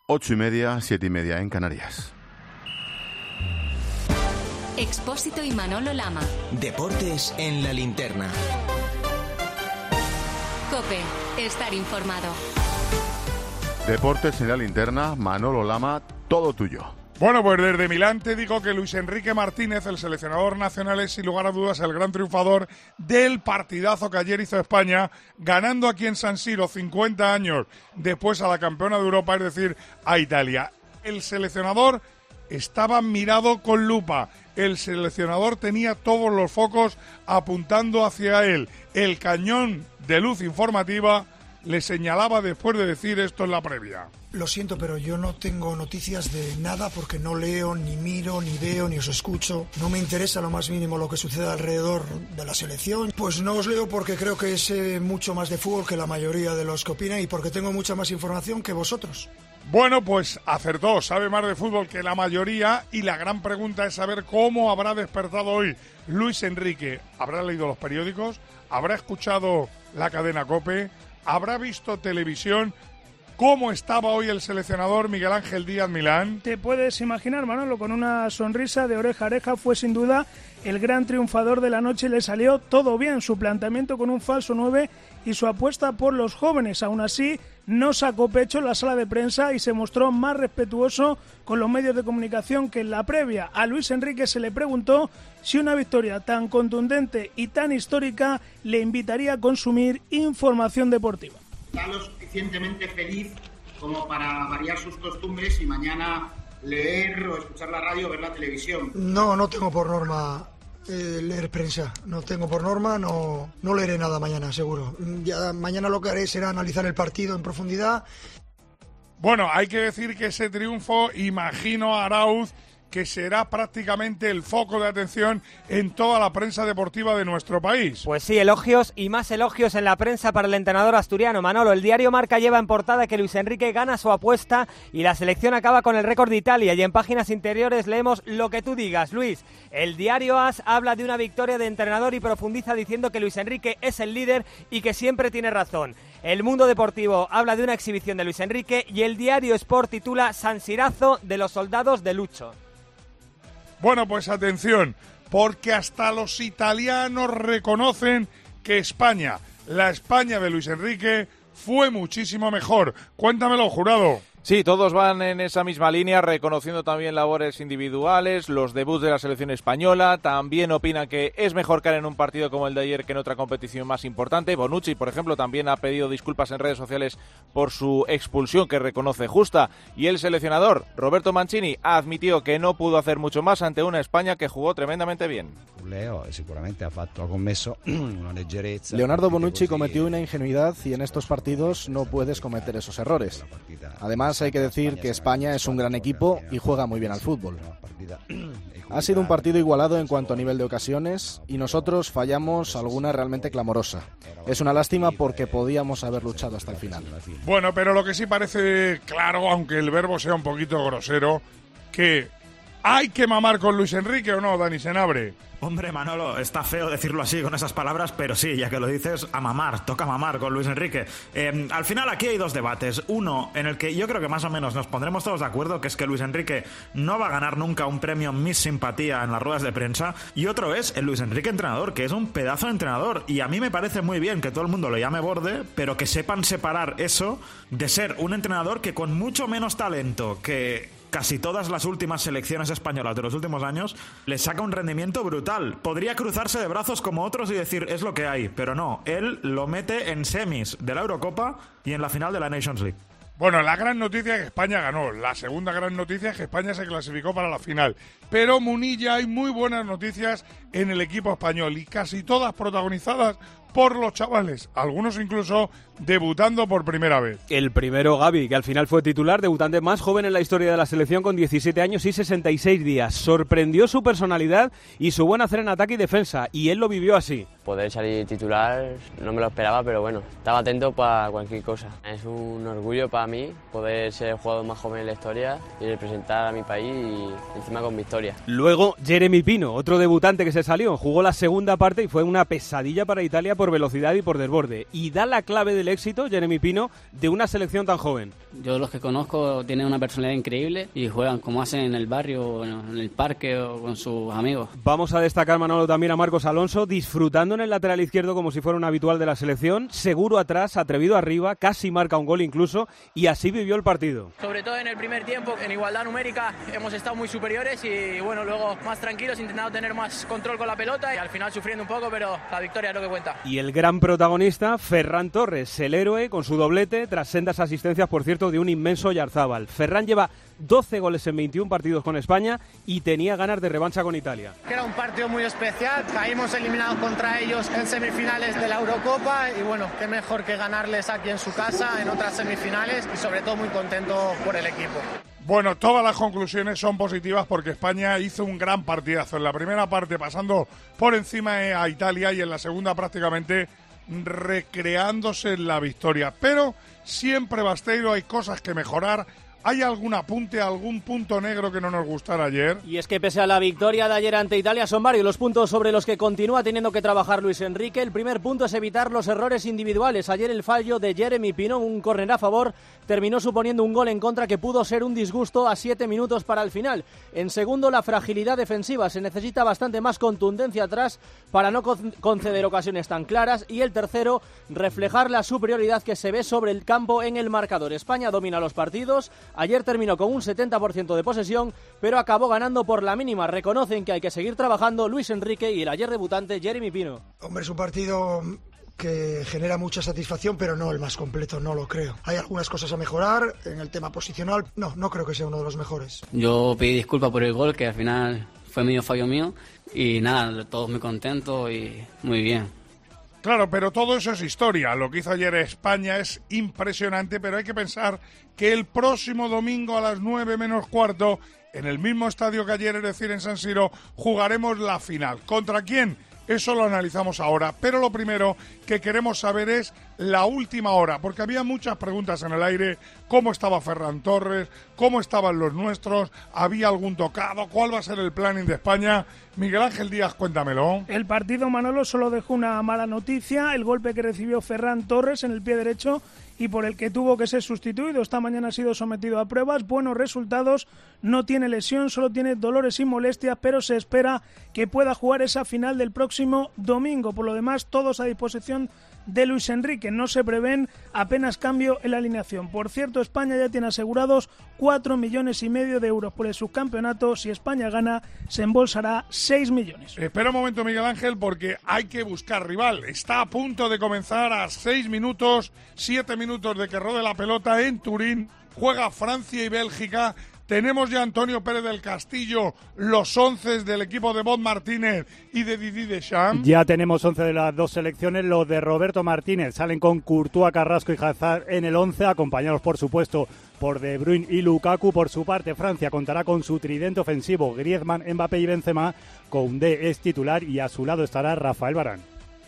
8:30, 7:30 en Canarias.
Expósito y Manolo Lama.
Deportes en la linterna.
COPE. Estar informado.
Deportes en la linterna, Manolo Lama, todo tuyo.
Bueno, pues desde Milán te digo que Luis Enrique Martínez, el seleccionador nacional, es sin lugar a dudas el gran triunfador del partidazo que ayer hizo España, ganando aquí en San Siro 50 años después a la campeona de Europa, es decir, a Italia. El seleccionador estaba mirado con lupa. El seleccionador tenía todos los focos apuntando hacia él. El cañón de luz informativa le señalaba después de decir esto en la previa.
Lo siento, pero yo no tengo noticias de nada porque no leo, ni miro, ni veo, ni os escucho. No me interesa lo más mínimo lo que suceda alrededor de la selección. Pues no os leo porque creo que sé mucho más de fútbol que la mayoría de los que opinan y porque tengo mucha más información que vosotros.
Bueno, pues acertó, sabe más de fútbol que la mayoría y la gran pregunta es saber cómo habrá despertado hoy Luis Enrique. ¿Habrá leído los periódicos? ¿Habrá escuchado la cadena COPE? ¿Habrá visto televisión? ¿Cómo estaba hoy el seleccionador Miguel Ángel Díaz Milán?
Te puedes imaginar, Manolo, con una sonrisa de oreja a oreja, fue sin duda el gran triunfador de la noche. Le salió todo bien, su planteamiento con un falso 9 y su apuesta por los jóvenes. Aún así, no sacó pecho en la sala de prensa y se mostró más respetuoso con los medios de comunicación que en la previa. A Luis Enrique se le preguntó si una victoria tan contundente y tan histórica le invitaría a consumir información deportiva.
Está lo suficientemente feliz como para variar sus costumbres y mañana leer o escuchar la radio o ver la televisión.
No tengo por norma leer prensa. No tengo por norma, no leeré nada mañana, seguro. Ya mañana lo que haré será analizar el partido en profundidad.
Bueno, hay que decir que ese triunfo, imagino a Arauz, que será prácticamente el foco de atención en toda la prensa deportiva de nuestro país.
Pues sí, elogios y más elogios en la prensa para el entrenador asturiano. Manolo, el diario Marca lleva en portada que Luis Enrique gana su apuesta y la selección acaba con el récord de Italia, y en páginas interiores leemos lo que tú digas, Luis. El diario AS habla de una victoria de entrenador y profundiza diciendo que Luis Enrique es el líder y que siempre tiene razón. El Mundo Deportivo habla de una exhibición de Luis Enrique y el diario Sport titula San Sirazo de los soldados de Lucho.
Bueno, pues atención, porque hasta los italianos reconocen que España, la España de Luis Enrique, fue muchísimo mejor. Cuéntamelo, Jurado.
Sí, todos van en esa misma línea, reconociendo también labores individuales, los debuts de la selección española. También opinan que es mejor caer en un partido como el de ayer que en otra competición más importante. Bonucci, por ejemplo, también ha pedido disculpas en redes sociales por su expulsión, que reconoce justa. Y el seleccionador, Roberto Mancini, ha admitido que no pudo hacer mucho más ante una España que jugó tremendamente bien.
Leonardo Bonucci cometió una ingenuidad y en estos partidos no puedes cometer esos errores. Además, hay que decir que España es un gran equipo y juega muy bien al fútbol. Ha sido un partido igualado en cuanto a nivel de ocasiones y nosotros fallamos alguna realmente clamorosa. Es una lástima porque podíamos haber luchado hasta el final.
Bueno, pero lo que sí parece claro, aunque el verbo sea un poquito grosero, que ¿hay que mamar con Luis Enrique o no, Dani Senabre?
Hombre, Manolo, está feo decirlo así con esas palabras, pero sí, ya que lo dices, a mamar, toca mamar con Luis Enrique. Al final aquí hay dos debates. Uno, en el que yo creo que más o menos nos pondremos todos de acuerdo, que es que Luis Enrique no va a ganar nunca un premio Miss Simpatía en las ruedas de prensa. Y otro es el Luis Enrique entrenador, que es un pedazo de entrenador. Y a mí me parece muy bien que todo el mundo lo llame borde, pero que sepan separar eso de ser un entrenador que con mucho menos talento que casi todas las últimas selecciones españolas de los últimos años, le saca un rendimiento brutal. Podría cruzarse de brazos como otros y decir, es lo que hay, pero no, él lo mete en semis de la Eurocopa y en la final de la Nations League.
Bueno, la gran noticia es que España ganó. La segunda gran noticia es que España se clasificó para la final. Pero, Munilla, hay muy buenas noticias en el equipo español y casi todas protagonizadas por los chavales, algunos incluso debutando por primera vez.
El primero, Gavi, que al final fue titular, debutante más joven en la historia de la selección con 17 años y 66 días. Sorprendió su personalidad y su buen hacer en ataque y defensa, y él lo vivió así.
Poder salir titular no me lo esperaba, pero bueno, estaba atento para cualquier cosa. Es un orgullo para mí poder ser el jugador más joven en la historia y representar a mi país y encima con victoria.
Luego, Jeremy Pino, otro debutante que se salió, jugó la segunda parte y fue una pesadilla para Italia por velocidad y por desborde. Y da la clave del éxito, Jeremy Pino, de una selección tan joven.
Yo los que conozco tienen una personalidad increíble y juegan como hacen en el barrio, en el parque o con sus amigos.
Vamos a destacar, Manolo, también a Marcos Alonso, disfrutando en el lateral izquierdo como si fuera un habitual de la selección, seguro atrás, atrevido arriba, casi marca un gol incluso, y así vivió el partido.
Sobre todo en el primer tiempo, en igualdad numérica, hemos estado muy superiores y bueno, luego más tranquilos, intentando tener más control con la pelota y al final sufriendo un poco, pero la victoria es lo que cuenta.
Y el gran protagonista, Ferran Torres, el héroe con su doblete, tras sendas asistencias, por cierro, de un inmenso Oyarzábal. Ferran lleva 12 goles en 21 partidos con España y tenía ganas de revancha con Italia.
Era un partido muy especial, caímos eliminados contra ellos en semifinales de la Eurocopa y bueno, qué mejor que ganarles aquí en su casa, en otras semifinales y sobre todo muy contento por el equipo.
Bueno, todas las conclusiones son positivas porque España hizo un gran partidazo. En la primera parte pasando por encima a Italia y en la segunda prácticamente recreándose en la victoria. Pero siempre, Basteiro, hay cosas que mejorar. ¿Hay algún apunte, algún punto negro que no nos gustara ayer?
Y es que pese a la victoria de ayer ante Italia, son varios los puntos sobre los que continúa teniendo que trabajar Luis Enrique. El primer punto es evitar los errores individuales. Ayer el fallo de Jeremy Pino, un córner a favor, terminó suponiendo un gol en contra que pudo ser un disgusto a 7 minutos para el final. En segundo, la fragilidad defensiva. Se necesita bastante más contundencia atrás para no conceder ocasiones tan claras. Y el tercero, reflejar la superioridad que se ve sobre el campo en el marcador. España domina los partidos. Ayer terminó con un 70% de posesión, pero acabó ganando por la mínima. Reconocen que hay que seguir trabajando Luis Enrique y el ayer debutante Jeremy Pino.
Hombre, es un partido que genera mucha satisfacción, pero no el más completo, no lo creo. Hay algunas cosas a mejorar en el tema posicional. No creo que sea uno de los mejores.
Yo pedí disculpas por el gol, que al final fue medio fallo mío. Y nada, todos muy contentos y muy bien.
Claro, pero todo eso es historia. Lo que hizo ayer España es impresionante, pero hay que pensar que el próximo domingo a las 9 menos cuarto, en el mismo estadio que ayer, es decir, en San Siro, jugaremos la final. ¿Contra quién? Eso lo analizamos ahora, pero lo primero que queremos saber es la última hora, porque había muchas preguntas en el aire. ¿Cómo estaba Ferran Torres? ¿Cómo estaban los nuestros? ¿Había algún tocado? ¿Cuál va a ser el planning de España? Miguel Ángel Díaz, cuéntamelo.
El partido, Manolo, solo dejó una mala noticia, el golpe que recibió Ferran Torres en el pie derecho y por el que tuvo que ser sustituido. Esta mañana ha sido sometido a pruebas, buenos resultados, no tiene lesión, solo tiene dolores y molestias, pero se espera que pueda jugar esa final del próximo domingo. Por lo demás, todos a disposición de Luis Enrique. No se prevén apenas cambio en la alineación. Por cierto, España ya tiene asegurados 4,5 millones de euros por el subcampeonato. Si España gana, se embolsará 6 millones.
Espera un momento, Miguel Ángel, porque hay que buscar rival. Está a punto de comenzar a 6 minutos, 7 minutos de que rode la pelota en Turín. Juega Francia y Bélgica. Tenemos ya Antonio Pérez del Castillo, los 11 del equipo de Bob Martínez y de Didier Deschamps.
Ya tenemos 11 de las dos selecciones, los de Roberto Martínez. Salen con Courtois, Carrasco y Hazard en el 11, acompañados por supuesto por De Bruyne y Lukaku. Por su parte, Francia contará con su tridente ofensivo, Griezmann, Mbappé y Benzema. Koundé es titular y a su lado estará Rafael Varane.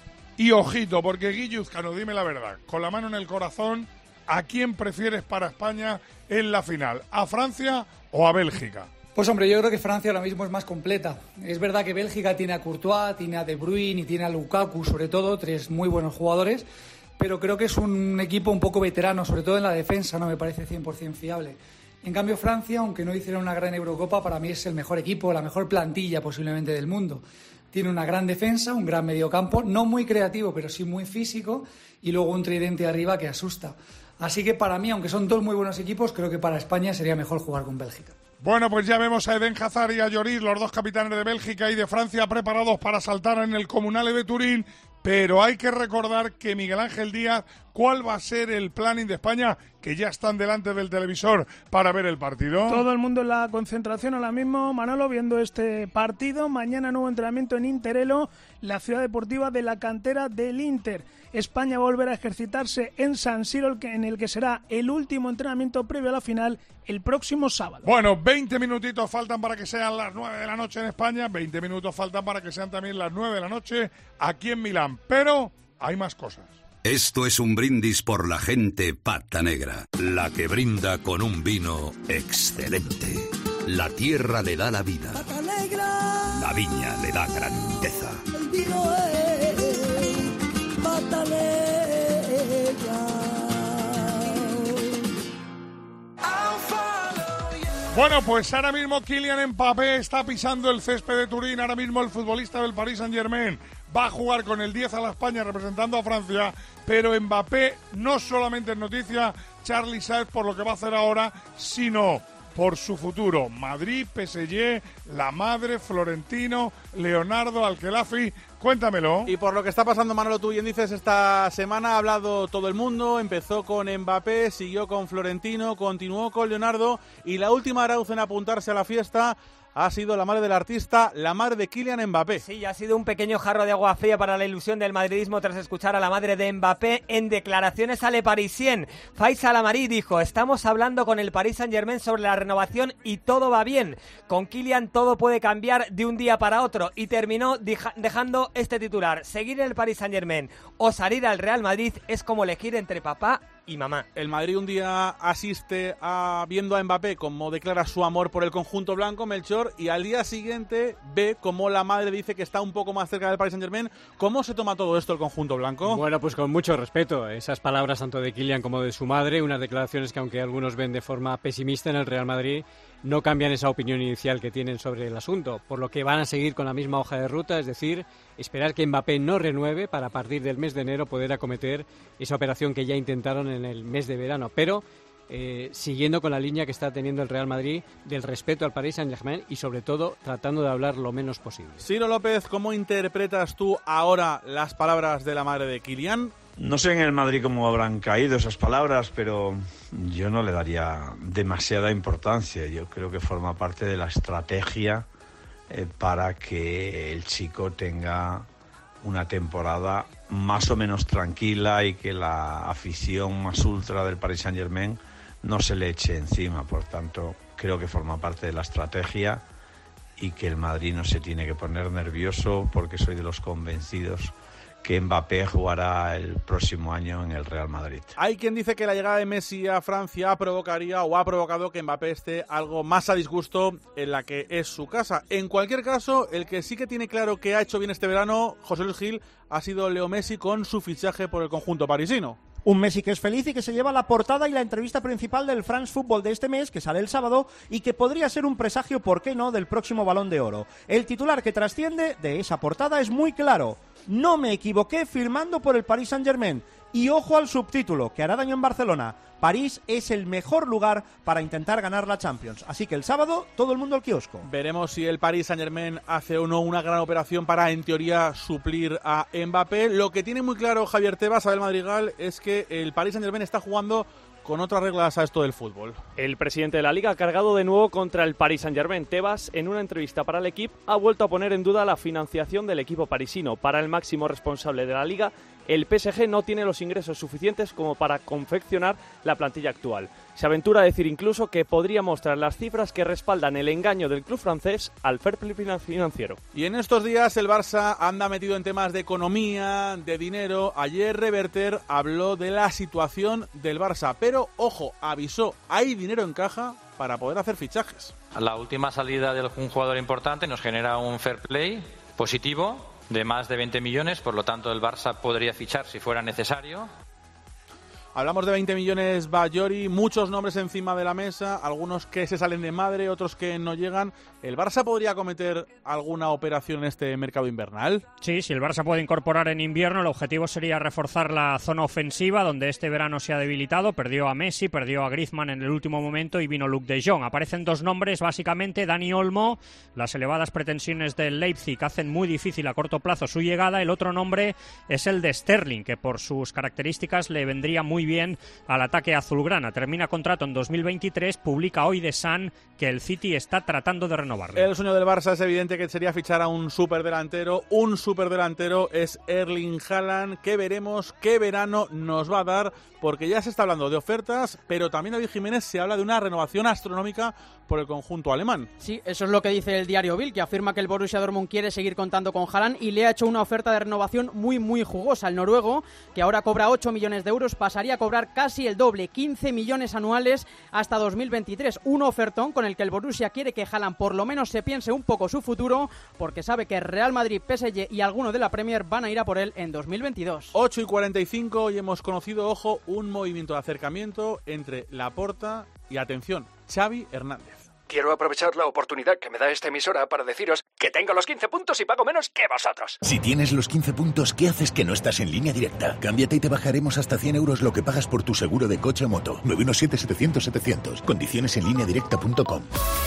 Y ojito, porque Guilluzcano, dime la verdad, con la mano en el corazón, ¿a quién prefieres para España en la final? ¿A Francia o a Bélgica?
Pues hombre, yo creo que Francia ahora mismo es más completa. Es verdad que Bélgica tiene a Courtois, tiene a De Bruyne y tiene a Lukaku, sobre todo, 3 muy buenos jugadores, pero creo que es un equipo un poco veterano, sobre todo en la defensa, no me parece 100% fiable. En cambio, Francia, aunque no hicieron una gran Eurocopa, para mí es el mejor equipo, la mejor plantilla posiblemente del mundo. Tiene una gran defensa, un gran mediocampo, no muy creativo, pero sí muy físico, y luego un tridente arriba que asusta. Así que para mí, aunque son dos muy buenos equipos, creo que para España sería mejor jugar con Bélgica.
Bueno, pues ya vemos a Eden Hazard y a Lloris, los dos capitanes de Bélgica y de Francia, preparados para saltar en el Comunale de Turín. Pero hay que recordar que Miguel Ángel Díaz, ¿cuál va a ser el planning de España? Que ya están delante del televisor para ver el partido.
Todo el mundo en la concentración ahora mismo, Manolo, viendo este partido. Mañana nuevo entrenamiento en Interelo, la ciudad deportiva de la cantera del Inter. España va a volver a ejercitarse en San Siro, en el que será el último entrenamiento previo a la final el próximo sábado.
Bueno, 20 minutitos faltan para que sean las 9 de la noche en España, 20 minutos faltan para que sean también las 9 de la noche aquí en Milán. Pero hay más cosas.
Esto es un brindis por la gente pata negra, la que brinda con un vino excelente. La tierra le da la vida,
Pata negra,
la viña le da grandeza.
el vino es pata pata negra.
Bueno, pues ahora mismo Kylian Mbappé está pisando el césped de Turín. Ahora mismo el futbolista del Paris Saint-Germain va a jugar con el 10 a la España representando a Francia. Pero Mbappé no solamente es noticia, Charly Sáez, por lo que va a hacer ahora, sino por su futuro. Madrid, PSG, la madre, Florentino, Leonardo, Al-Khelafi. Cuéntamelo.
Y por lo que está pasando, Manolo, tú bien dices, esta semana ha hablado todo el mundo. Empezó con Mbappé, siguió con Florentino, continuó con Leonardo y la última Arauz en apuntarse a la fiesta ha sido la madre del artista, la madre de Kylian Mbappé.
Sí, ha sido un pequeño jarro de agua fría para la ilusión del madridismo tras escuchar a la madre de Mbappé en declaraciones a Le Parisien. Faiza Lamari dijo: estamos hablando con el Paris Saint-Germain sobre la renovación y todo va bien. Con Kylian todo puede cambiar de un día para otro. Y terminó dejando este titular: seguir en el Paris Saint-Germain o salir al Real Madrid es como elegir entre papá y mamá.
El Madrid un día asiste viendo a Mbappé como declara su amor por el conjunto blanco, Melchor, y al día siguiente ve como la madre dice que está un poco más cerca del Paris Saint-Germain. ¿Cómo se toma todo esto el conjunto blanco?
Bueno, pues con mucho respeto. Esas palabras tanto de Kylian como de su madre, unas declaraciones que aunque algunos ven de forma pesimista en el Real Madrid, no cambian esa opinión inicial que tienen sobre el asunto, por lo que van a seguir con la misma hoja de ruta, es decir, esperar que Mbappé no renueve para a partir del mes de enero poder acometer esa operación que ya intentaron en el mes de verano, pero siguiendo con la línea que está teniendo el Real Madrid del respeto al Paris Saint-Germain y sobre todo tratando de hablar lo menos posible.
Ciro López, ¿cómo interpretas tú ahora las palabras de la madre de Kylian?
No sé en el Madrid cómo habrán caído esas palabras, pero yo no le daría demasiada importancia. Yo creo que forma parte de la estrategia para que el chico tenga una temporada más o menos tranquila y que la afición más ultra del Paris Saint-Germain no se le eche encima. Por tanto, creo que forma parte de la estrategia y que el Madrid no se tiene que poner nervioso, porque soy de los convencidos que Mbappé jugará el próximo año en el Real Madrid.
Hay quien dice que la llegada de Messi a Francia provocaría o ha provocado que Mbappé esté algo más a disgusto en la que es su casa. En cualquier caso, el que sí que tiene claro que ha hecho bien este verano, José Luis Gil, ha sido Leo Messi con su fichaje por el conjunto parisino.
Un Messi que es feliz y que se lleva la portada y la entrevista principal del France Football de este mes, que sale el sábado, y que podría ser un presagio, ¿por qué no?, del próximo Balón de Oro. El titular que trasciende de esa portada es muy claro: no me equivoqué firmando por el Paris Saint-Germain. Y ojo al subtítulo, que hará daño en Barcelona: París es el mejor lugar para intentar ganar la Champions. Así que el sábado, todo el mundo al kiosco.
Veremos si el Paris Saint-Germain hace o no una gran operación para, en teoría, suplir a Mbappé. Lo que tiene muy claro Javier Tebas, Abel Madrigal, es que el Paris Saint-Germain está jugando con otras reglas a esto del fútbol.
El presidente de la Liga ha cargado de nuevo contra el Paris Saint-Germain. Tebas, en una entrevista para el equipo, ha vuelto a poner en duda la financiación del equipo parisino. Para el máximo responsable de la Liga, el PSG no tiene los ingresos suficientes como para confeccionar la plantilla actual. Se aventura a decir incluso que podría mostrar las cifras que respaldan el engaño del club francés al fair play financiero.
Y en estos días el Barça anda metido en temas de economía, de dinero. Ayer Reverter habló de la situación del Barça, pero ojo, avisó, hay dinero en caja para poder hacer fichajes.
La última salida de un jugador importante nos genera un fair play positivo de más de 20 millones, por lo tanto el Barça podría fichar si fuera necesario.
Hablamos de 20 millones Bayori, muchos nombres encima de la mesa, algunos que se salen de madre, otros que no llegan. ¿El Barça podría cometer alguna operación en este mercado invernal?
Sí, si el Barça puede incorporar en invierno, el objetivo sería reforzar la zona ofensiva, donde este verano se ha debilitado. Perdió a Messi, perdió a Griezmann en el último momento y vino Luuk de Jong. Aparecen dos nombres, básicamente: Dani Olmo. Las elevadas pretensiones del Leipzig hacen muy difícil a corto plazo su llegada. El otro nombre es el de Sterling, que por sus características le vendría muy bien al ataque azulgrana. Termina contrato en 2023, publica hoy The Sun que el City está tratando de renovarle.
El sueño del Barça es evidente que sería fichar a un superdelantero. Un superdelantero es Erling Haaland, que veremos qué verano nos va a dar, porque ya se está hablando de ofertas, pero también David Jiménez se habla de una renovación astronómica por el conjunto alemán.
Sí, eso es lo que dice el diario Bild, que afirma que el Borussia Dortmund quiere seguir contando con Haaland y le ha hecho una oferta de renovación muy jugosa. El noruego, que ahora cobra 8 millones de euros, pasaría a cobrar casi el doble, 15 millones anuales hasta 2023. Un ofertón con el que el Borussia quiere que Haaland por lo menos se piense un poco su futuro, porque sabe que Real Madrid, PSG y alguno de la Premier van a ir a por él en 2022.
8:45 y hemos conocido, ojo, un movimiento de acercamiento entre Laporta y, atención, Xavi Hernández.
Quiero aprovechar la oportunidad que me da esta emisora para deciros que tengo los 15 puntos y pago menos que vosotros.
Si tienes los 15 puntos, ¿qué haces que no estás en Línea Directa? Cámbiate y te bajaremos hasta 100 euros lo que pagas por tu seguro de coche o moto. 917-700-700. Condiciones en lineadirecta.com.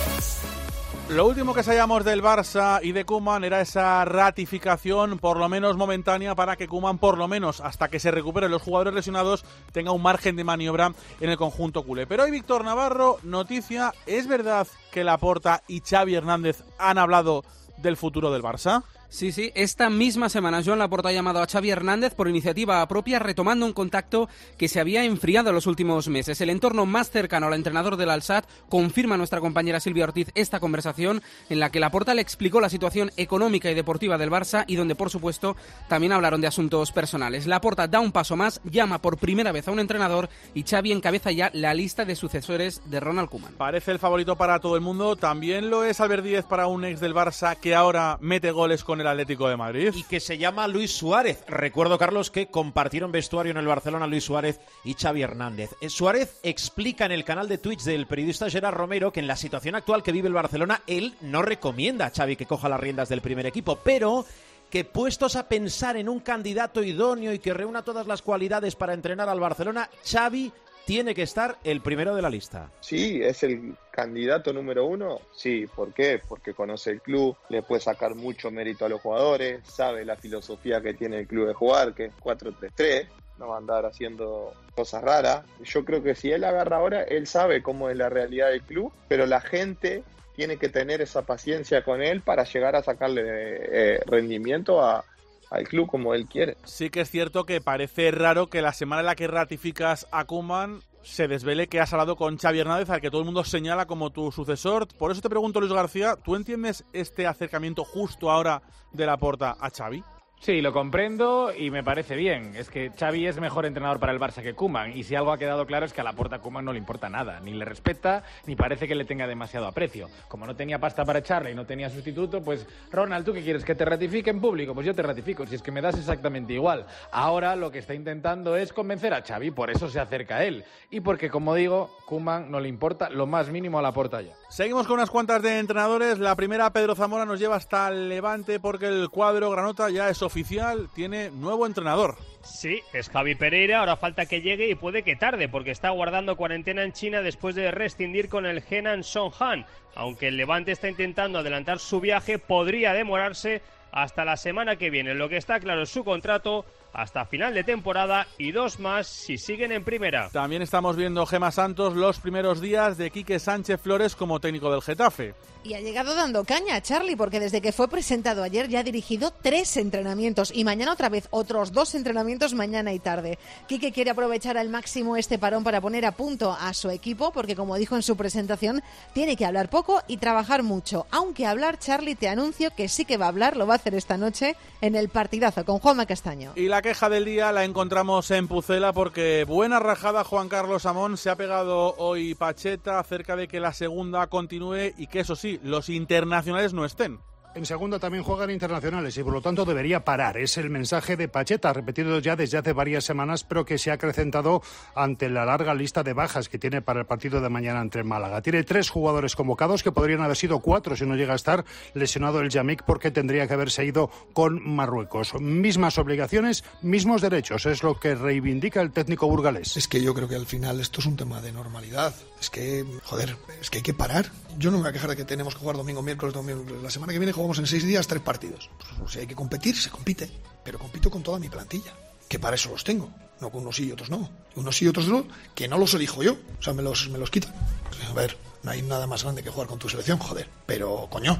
Lo último que sabíamos del Barça y de Koeman era esa ratificación, por lo menos momentánea, para que Koeman, por lo menos hasta que se recuperen los jugadores lesionados, tenga un margen de maniobra en el conjunto culé. Pero hoy, Víctor Navarro, noticia, ¿es verdad que Laporta y Xavi Hernández han hablado del futuro del Barça?
Sí, esta misma semana Joan Laporta ha llamado a Xavi Hernández por iniciativa propia, retomando un contacto que se había enfriado en los últimos meses. El entorno más cercano al entrenador del Al-Sadd confirma a nuestra compañera Silvia Ortiz esta conversación en la que Laporta le explicó la situación económica y deportiva del Barça y donde, por supuesto, también hablaron de asuntos personales. Laporta da un paso más, llama por primera vez a un entrenador y Xavi encabeza ya la lista de sucesores de Ronald Koeman.
Parece el favorito para todo el mundo, también lo es Albert Díez para un ex del Barça que ahora mete goles con el Atlético de Madrid.
Y que se llama Luis Suárez. Recuerdo, Carlos, que compartieron vestuario en el Barcelona Luis Suárez y Xavi Hernández. Suárez explica en el canal de Twitch del periodista Gerard Romero que en la situación actual que vive el Barcelona, él no recomienda a Xavi que coja las riendas del primer equipo, pero que puestos a pensar en un candidato idóneo y que reúna todas las cualidades para entrenar al Barcelona, Xavi tiene que estar el primero de la lista.
Sí, es el candidato número uno. Sí, ¿por qué? Porque conoce el club, le puede sacar mucho mérito a los jugadores, sabe la filosofía que tiene el club de jugar, que es 4-3-3, no va a andar haciendo cosas raras. Yo creo que si él agarra ahora, él sabe cómo es la realidad del club, pero la gente tiene que tener esa paciencia con él para llegar a sacarle rendimiento al club como él quiere.
Sí que es cierto que parece raro que la semana en la que ratificas a Koeman se desvele que has hablado con Xavi Hernández, al que todo el mundo señala como tu sucesor. Por eso te pregunto, Luis García, ¿tú entiendes este acercamiento justo ahora de Laporta a Xavi?
Sí, lo comprendo y me parece bien. Es que Xavi es mejor entrenador para el Barça que Koeman, y si algo ha quedado claro es que a Laporta Koeman no le importa nada, ni le respeta, ni parece que le tenga demasiado aprecio. Como no tenía pasta para echarle y no tenía sustituto, pues Ronald, ¿tú qué quieres? ¿Que te ratifique en público? Pues yo te ratifico, si es que me das exactamente igual. Ahora lo que está intentando es convencer a Xavi, por eso se acerca a él. Y porque, como digo, Koeman no le importa lo más mínimo a Laporta ya.
Seguimos con unas cuantas de entrenadores. La primera, Pedro Zamora, nos lleva hasta el Levante porque el cuadro granota ya es oficial, tiene nuevo entrenador.
Sí, es Javi Pereira, ahora falta que llegue y puede que tarde, porque está guardando cuarentena en China después de rescindir con el Henan Songhan. Aunque el Levante está intentando adelantar su viaje, podría demorarse hasta la semana que viene. Lo que está claro es su contrato hasta final de temporada y 2 más si siguen en primera.
También estamos viendo, Gemma Santos, los primeros días de Quique Sánchez Flores como técnico del Getafe.
Y ha llegado dando caña a Charlie, porque desde que fue presentado ayer ya ha dirigido 3 entrenamientos y mañana otra vez otros 2 entrenamientos mañana y tarde. Quique quiere aprovechar al máximo este parón para poner a punto a su equipo, porque como dijo en su presentación, tiene que hablar poco y trabajar mucho. Aunque hablar, Charlie, te anuncio que sí que va a hablar, lo va a hacer esta noche en el partidazo con Juanma Castaño.
Y la queja del día la encontramos en Pucela porque buena rajada Juan Carlos Amón, se ha pegado hoy Pacheta acerca de que la segunda continúe y que eso sí, los internacionales no estén.
En segunda también juegan internacionales y por lo tanto debería parar. Es el mensaje de Pacheta, repetido ya desde hace varias semanas, pero que se ha acrecentado ante la larga lista de bajas que tiene para el partido de mañana ante el Málaga. Tiene 3 jugadores convocados, que podrían haber sido 4 si no llega a estar lesionado el Yamik, porque tendría que haberse ido con Marruecos. Mismas obligaciones, mismos derechos, es lo que reivindica el técnico burgalés.
Es que yo creo que al final esto es un tema de normalidad. Es que, joder, es que hay que parar. Yo no me voy a quejar de que tenemos que jugar domingo, miércoles. La semana que viene jugamos en 6 días 3 partidos. Pues, si hay que competir, se compite. Pero compito con toda mi plantilla, que para eso los tengo. No con unos sí y otros no. Unos sí y otros no, que no los elijo yo. O sea, me los quitan. A ver, no hay nada más grande que jugar con tu selección, joder. Pero, coño,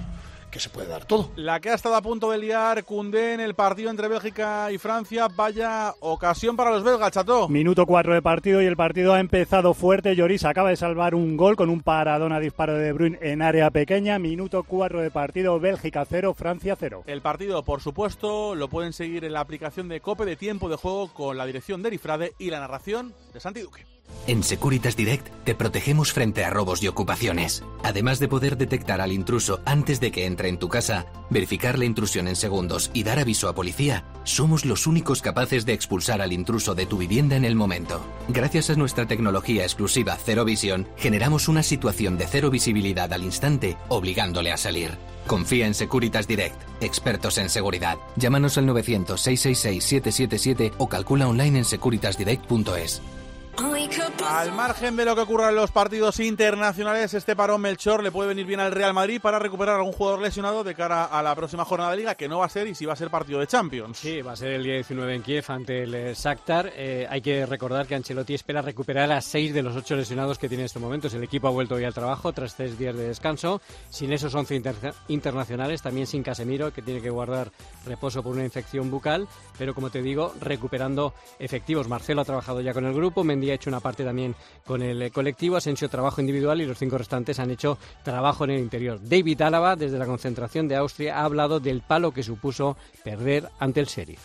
que se puede dar todo.
La que ha estado a punto de liar Koundé en el partido entre Bélgica y Francia, vaya ocasión para los belgas, Chato.
Minuto 4 de partido y el partido ha empezado fuerte. Lloris acaba de salvar un gol con un paradón a disparo de De Bruyne en área pequeña. Minuto 4 de partido, Bélgica 0, Francia 0.
El partido, por supuesto, lo pueden seguir en la aplicación de COPE de Tiempo de Juego con la dirección de Erifrade y la narración de Santi Duque.
En Securitas Direct te protegemos frente a robos y ocupaciones. Además de poder detectar al intruso antes de que entre en tu casa, verificar la intrusión en segundos y dar aviso a policía, somos los únicos capaces de expulsar al intruso de tu vivienda en el momento. Gracias a nuestra tecnología exclusiva Cero Visión, generamos una situación de cero visibilidad al instante, obligándole a salir. Confía en Securitas Direct, expertos en seguridad. Llámanos al 900-666-777 o calcula online en securitasdirect.es.
Al margen de lo que ocurra en los partidos internacionales, este parón, Melchor, le puede venir bien al Real Madrid para recuperar a algún jugador lesionado de cara a la próxima jornada de Liga, que no va a ser, y sí va a ser partido de Champions.
Sí, va a ser el día 19 en Kiev ante el Shakhtar. Hay que recordar que Ancelotti espera recuperar a 6 de los 8 lesionados que tiene en estos momentos. El equipo ha vuelto hoy al trabajo tras 3 días de descanso, sin esos 11 internacionales, también sin Casemiro, que tiene que guardar reposo por una infección bucal, pero como te digo, recuperando efectivos. Marcelo ha trabajado ya con el grupo, Mendy ha hecho una parte también con el colectivo, Asensio trabajo individual y los 5 restantes han hecho trabajo en el interior. David Álava, desde la concentración de Austria, ha hablado del palo que supuso perder ante el Sheriff.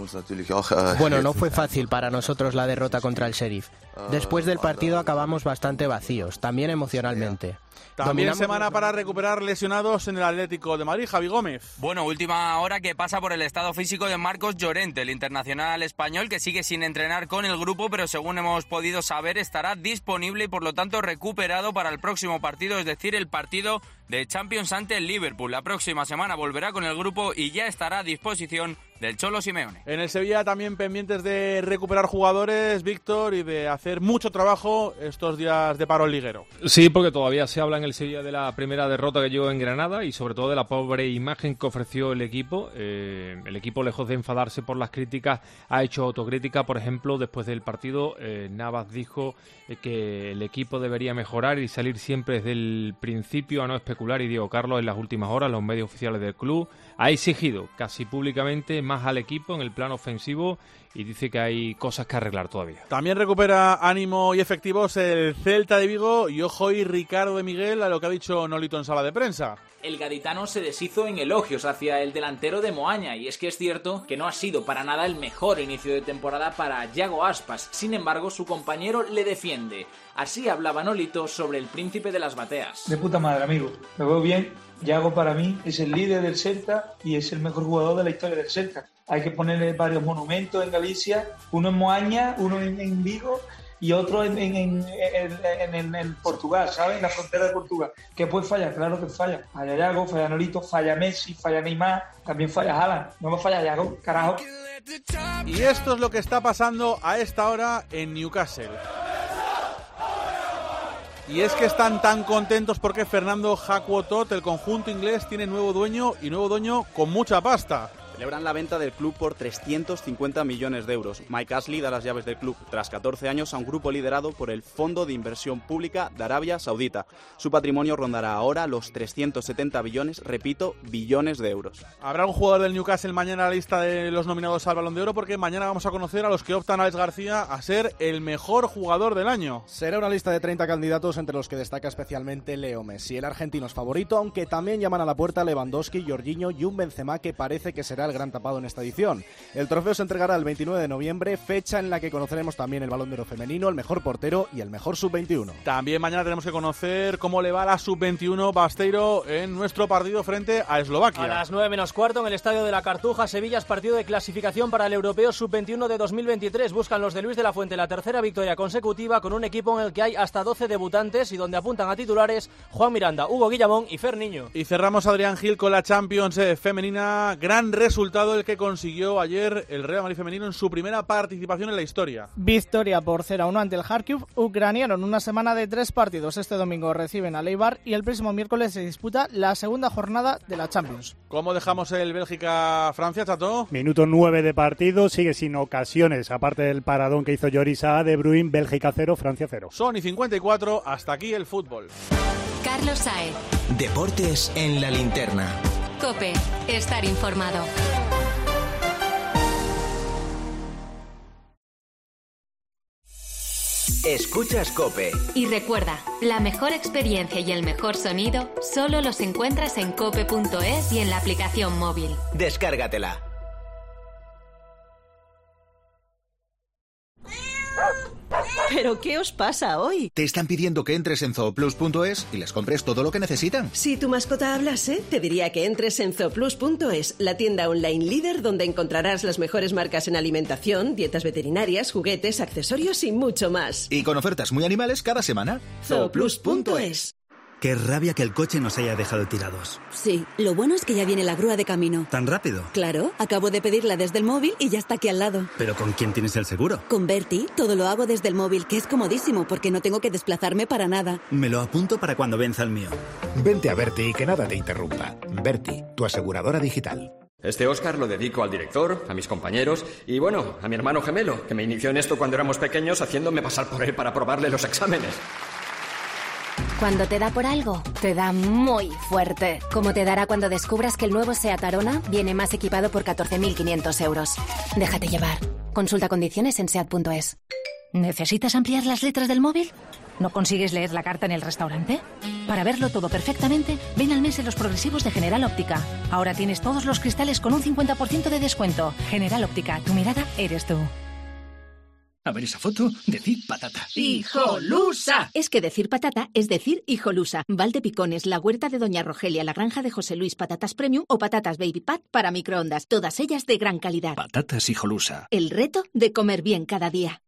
Bueno, no fue fácil para nosotros la derrota contra el Sheriff. Después del partido acabamos bastante vacíos, también emocionalmente.
También semana para recuperar lesionados en el Atlético de Madrid, Javi Gómez.
Bueno, última hora que pasa por el estado físico de Marcos Llorente, el internacional español que sigue sin entrenar con el grupo, pero según hemos podido saber estará disponible y por lo tanto recuperado para el próximo partido, es decir, el partido de Champions ante el Liverpool. La próxima semana volverá con el grupo y ya estará a disposición del Cholo Simeone.
En el Sevilla también pendientes de recuperar jugadores, Víctor, y de hacer mucho trabajo estos días de parón liguero.
Sí, porque todavía se habla en el Sevilla de la primera derrota que llevó en Granada y sobre todo de la pobre imagen que ofreció el equipo. El equipo, lejos de enfadarse por las críticas, ha hecho autocrítica. Por ejemplo, después del partido, Navas dijo que el equipo debería mejorar y salir siempre desde el principio a no especular, y Diego Carlos en las últimas horas, los medios oficiales del club, ha exigido casi públicamente más al equipo en el plano ofensivo y dice que hay cosas que arreglar todavía.
También recupera ánimo y efectivos el Celta de Vigo, y ojo y Ricardo de Miguel a lo que ha dicho Nolito en sala de prensa.
El gaditano se deshizo en elogios hacia el delantero de Moaña, y es que es cierto que no ha sido para nada el mejor inicio de temporada para Yago Aspas. Sin embargo, su compañero le defiende. Así hablaba Nolito sobre el príncipe de las bateas.
De puta madre, amigo. Lo veo bien. Yago para mí es el líder del Celta y es el mejor jugador de la historia del Celta. Hay que ponerle varios monumentos en Galicia, uno en Moaña, uno en Vigo y otro en Portugal, ¿sabes? En la frontera de Portugal. ¿Qué puede fallar? Claro que falla. Falla Yago, falla Nolito, falla Messi, falla Neymar, también falla Haaland. No me falla Yago, carajo.
Y esto es lo que está pasando a esta hora en Newcastle. Y es que están tan contentos porque Fernando Jacquotot, el conjunto inglés, tiene nuevo dueño, y nuevo dueño con mucha pasta.
Celebran la venta del club por 350 millones de euros. Mike Ashley da las llaves del club tras 14 años a un grupo liderado por el Fondo de Inversión Pública de Arabia Saudita. Su patrimonio rondará ahora los 370 billones, repito, billones de euros.
Habrá un jugador del Newcastle mañana en la lista de los nominados al Balón de Oro, porque mañana vamos a conocer a los que optan a Alex García a ser el mejor jugador del año.
Será una lista de 30 candidatos, entre los que destaca especialmente Leo Messi. El argentino es favorito, aunque también llaman a la puerta Lewandowski, Jorginho y un Benzema que parece que será el gran tapado en esta edición. El trofeo se entregará el 29 de noviembre, fecha en la que conoceremos también el Balón de Oro femenino, el mejor portero y el mejor sub-21.
También mañana tenemos que conocer cómo le va a la sub-21 Basteiro en nuestro partido frente a Eslovaquia.
A las 9 menos cuarto en el Estadio de la Cartuja, Sevilla, es partido de clasificación para el Europeo sub-21 de 2023. Buscan los de Luis de la Fuente la tercera victoria consecutiva con un equipo en el que hay hasta 12 debutantes y donde apuntan a titulares Juan Miranda, Hugo Guillamón y Fer Niño.
Y cerramos, Adrián Gil, con la Champions femenina. Gran resultado el que consiguió ayer el Real Madrid femenino en su primera participación en la historia.
Victoria por 0-1 ante el Kharkiv ucraniano en una semana de 3 partidos. Este domingo reciben a Eibar y el próximo miércoles se disputa la segunda jornada de la Champions.
¿Cómo dejamos el Bélgica-Francia, Chato?
Minuto 9 de partido, sigue sin ocasiones, aparte del paradón que hizo Lloris a De Bruyne. Bélgica 0, Francia 0.
Son y 54, hasta aquí el fútbol.
Carlos Saez. Deportes en la linterna.
COPE. Estar informado.
Escuchas COPE.
Y recuerda, la mejor experiencia y el mejor sonido solo los encuentras en cope.es y en la aplicación móvil.
Descárgatela.
¿Pero qué os pasa hoy?
Te están pidiendo que entres en zooplus.es y les compres todo lo que necesitan.
Si tu mascota hablase, te diría que entres en zooplus.es, la tienda online líder donde encontrarás las mejores marcas en alimentación, dietas veterinarias, juguetes, accesorios y mucho más.
Y con ofertas muy animales cada semana.
Zooplus.es.
Qué rabia que el coche nos haya dejado tirados.
Sí, lo bueno es que ya viene la grúa de camino.
¿Tan rápido?
Claro, acabo de pedirla desde el móvil y ya está aquí al lado.
¿Pero con quién tienes el seguro?
Con Berti, todo lo hago desde el móvil, que es comodísimo porque no tengo que desplazarme para nada.
Me lo apunto para cuando venza el mío.
Vente a Berti y que nada te interrumpa. Berti, tu aseguradora digital.
Este Óscar lo dedico al director, a mis compañeros y, bueno, a mi hermano gemelo, que me inició en esto cuando éramos pequeños haciéndome pasar por él para probarle los exámenes.
Cuando te da por algo, te da muy fuerte. Como te dará cuando descubras que el nuevo SEAT Arona viene más equipado por 14.500 euros. Déjate llevar. Consulta condiciones en SEAT.es.
¿Necesitas ampliar las letras del móvil? ¿No consigues leer la carta en el restaurante? Para verlo todo perfectamente, ven al mes de los progresivos de General Óptica. Ahora tienes todos los cristales con un 50% de descuento. General Óptica, tu mirada eres tú.
A ver esa foto, decir patata.
¡Hijolusa! Es que decir patata es decir hijolusa. Valdepicones, la huerta de Doña Rogelia, la granja de José Luis, patatas premium o patatas baby pat para microondas. Todas ellas de gran calidad.
Patatas hijolusa.
El reto de comer bien cada día.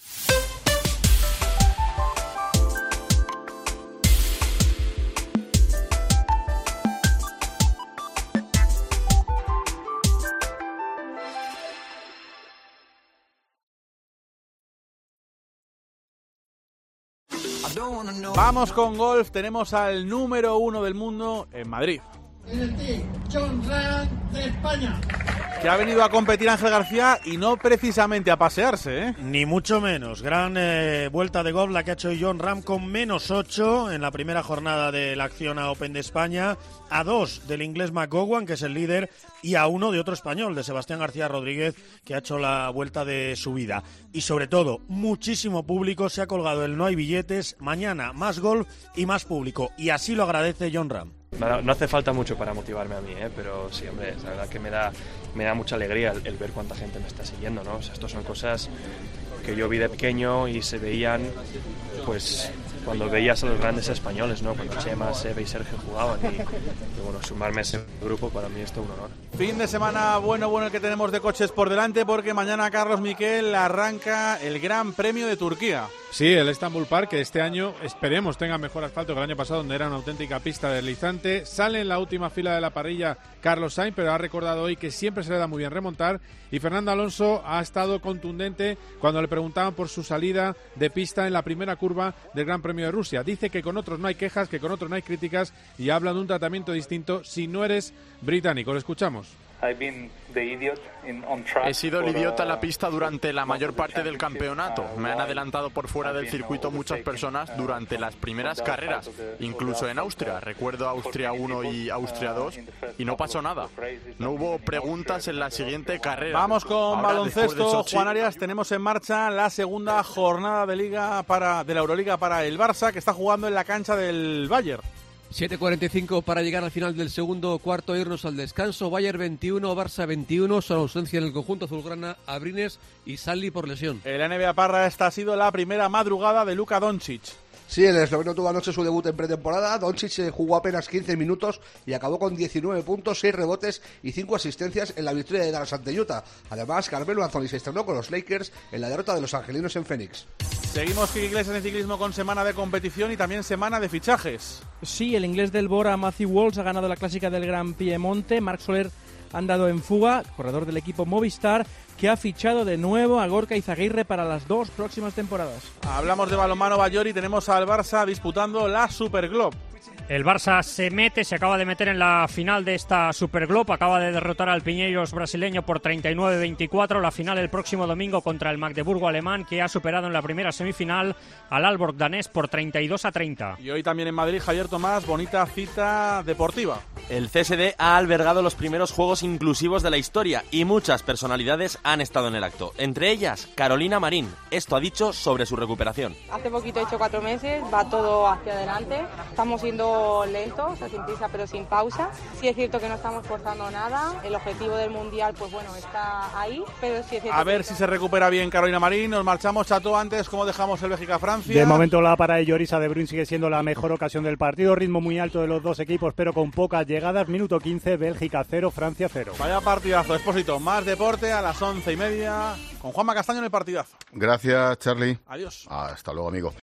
Vamos con golf, tenemos al número 1 del mundo en Madrid.
Jon Rahm de España.
Que ha venido a competir Ángel García y no precisamente a pasearse, ¿eh?
Ni mucho menos. Gran vuelta de golf la que ha hecho Jon Rahm con -8 en la primera jornada de la Acciona Open de España, a 2 del inglés McGowan, que es el líder, y a 1 de otro español, de Sebastián García Rodríguez, que ha hecho la vuelta de su vida. Y sobre todo, muchísimo público, se ha colgado el no hay billetes, mañana más golf y más público, y así lo agradece Jon Rahm.
No hace falta mucho para motivarme a mí, pero sí, hombre, la verdad que me da mucha alegría el ver cuánta gente me está siguiendo, ¿no? O sea, estos son cosas que yo vi de pequeño y se veían, pues, cuando veías a los grandes españoles, ¿no? Cuando Chema, Sebe y Sergio jugaban y bueno, sumarme a ese grupo para mí es todo un honor.
Fin de semana bueno el que tenemos de coches por delante, porque mañana Carlos Miquel arranca el Gran Premio de Turquía.
Sí, el Istanbul Park, que este año esperemos tenga mejor asfalto que el año pasado, donde era una auténtica pista deslizante. Sale en la última fila de la parrilla Carlos Sainz, pero ha recordado hoy que siempre se le da muy bien remontar. Y Fernando Alonso ha estado contundente cuando le preguntaban por su salida de pista en la primera curva del Gran Premio de Rusia. Dice que con otros no hay quejas, que con otros no hay críticas, y habla de un tratamiento distinto si no eres británico. Lo escuchamos.
He sido el idiota en la pista durante la mayor parte del campeonato. Me han adelantado por fuera del circuito muchas personas durante las primeras carreras, incluso en Austria. Recuerdo Austria 1 y Austria 2 y no pasó nada. No hubo preguntas en la siguiente carrera.
Vamos con
Ahora,
baloncesto,
Sochi,
Juan Arias. Tenemos en marcha la segunda jornada de la Euroliga para el Barça, que está jugando en la cancha del Bayern.
7:45 para llegar al final del segundo cuarto e irnos al descanso. Bayern 21, Barça 21, solo ausencia en el conjunto azulgrana Abrines y Salli por lesión.
En la NBA Parra, esta ha sido la primera madrugada de Luka Doncic.
Sí, el esloveno tuvo anoche su debut en pretemporada. Doncic jugó apenas 15 minutos y acabó con 19 puntos, 6 rebotes y 5 asistencias en la victoria de Dallas ante Utah. Además, Carmelo Anthony se estrenó con los Lakers en la derrota de los angelinos en Phoenix.
Seguimos Kike Iglesias en ciclismo con semana de competición y también semana de fichajes.
Sí, el inglés del Bora, Matthew Walsh, ha ganado la clásica del Gran Piemonte. Marc Soler ha andado en fuga, corredor del equipo Movistar, que ha fichado de nuevo a Gorka Izaguirre para las 2 próximas temporadas.
Hablamos de balonmano Bayori y tenemos al Barça disputando la Superglobe.
El Barça se acaba de meter en la final de esta Superglobe, acaba de derrotar al Pinheiros brasileño por 39-24, la final el próximo domingo contra el Magdeburgo alemán, que ha superado en la primera semifinal al Aalborg danés por 32-30.
Y hoy también en Madrid, Javier Tomás, bonita cita deportiva.
El CSD ha albergado los primeros Juegos Inclusivos de la historia y muchas personalidades han estado en el acto, entre ellas Carolina Marín. Esto ha dicho sobre su recuperación.
Hace poquito he hecho 4 meses, va todo hacia adelante, estamos siendo lentos, o sea, sin prisa pero sin pausa. Sí es cierto que no estamos forzando nada, el objetivo del Mundial pues bueno está ahí, pero sí es cierto.
A ver si se recupera bien Carolina Marín, nos marchamos, Chato, antes, ¿cómo dejamos el Bélgica-Francia?
De momento la para de Llorisa de Bruyne sigue siendo la mejor ocasión del partido, ritmo muy alto de los dos equipos pero con pocas llegadas, minuto 15, Bélgica 0, Francia 0.
Vaya partidazo, Expósito, más deporte a las 11:30 con Juanma Castaño en el partidazo.
Gracias, Charlie.
Adiós.
Hasta luego, amigo.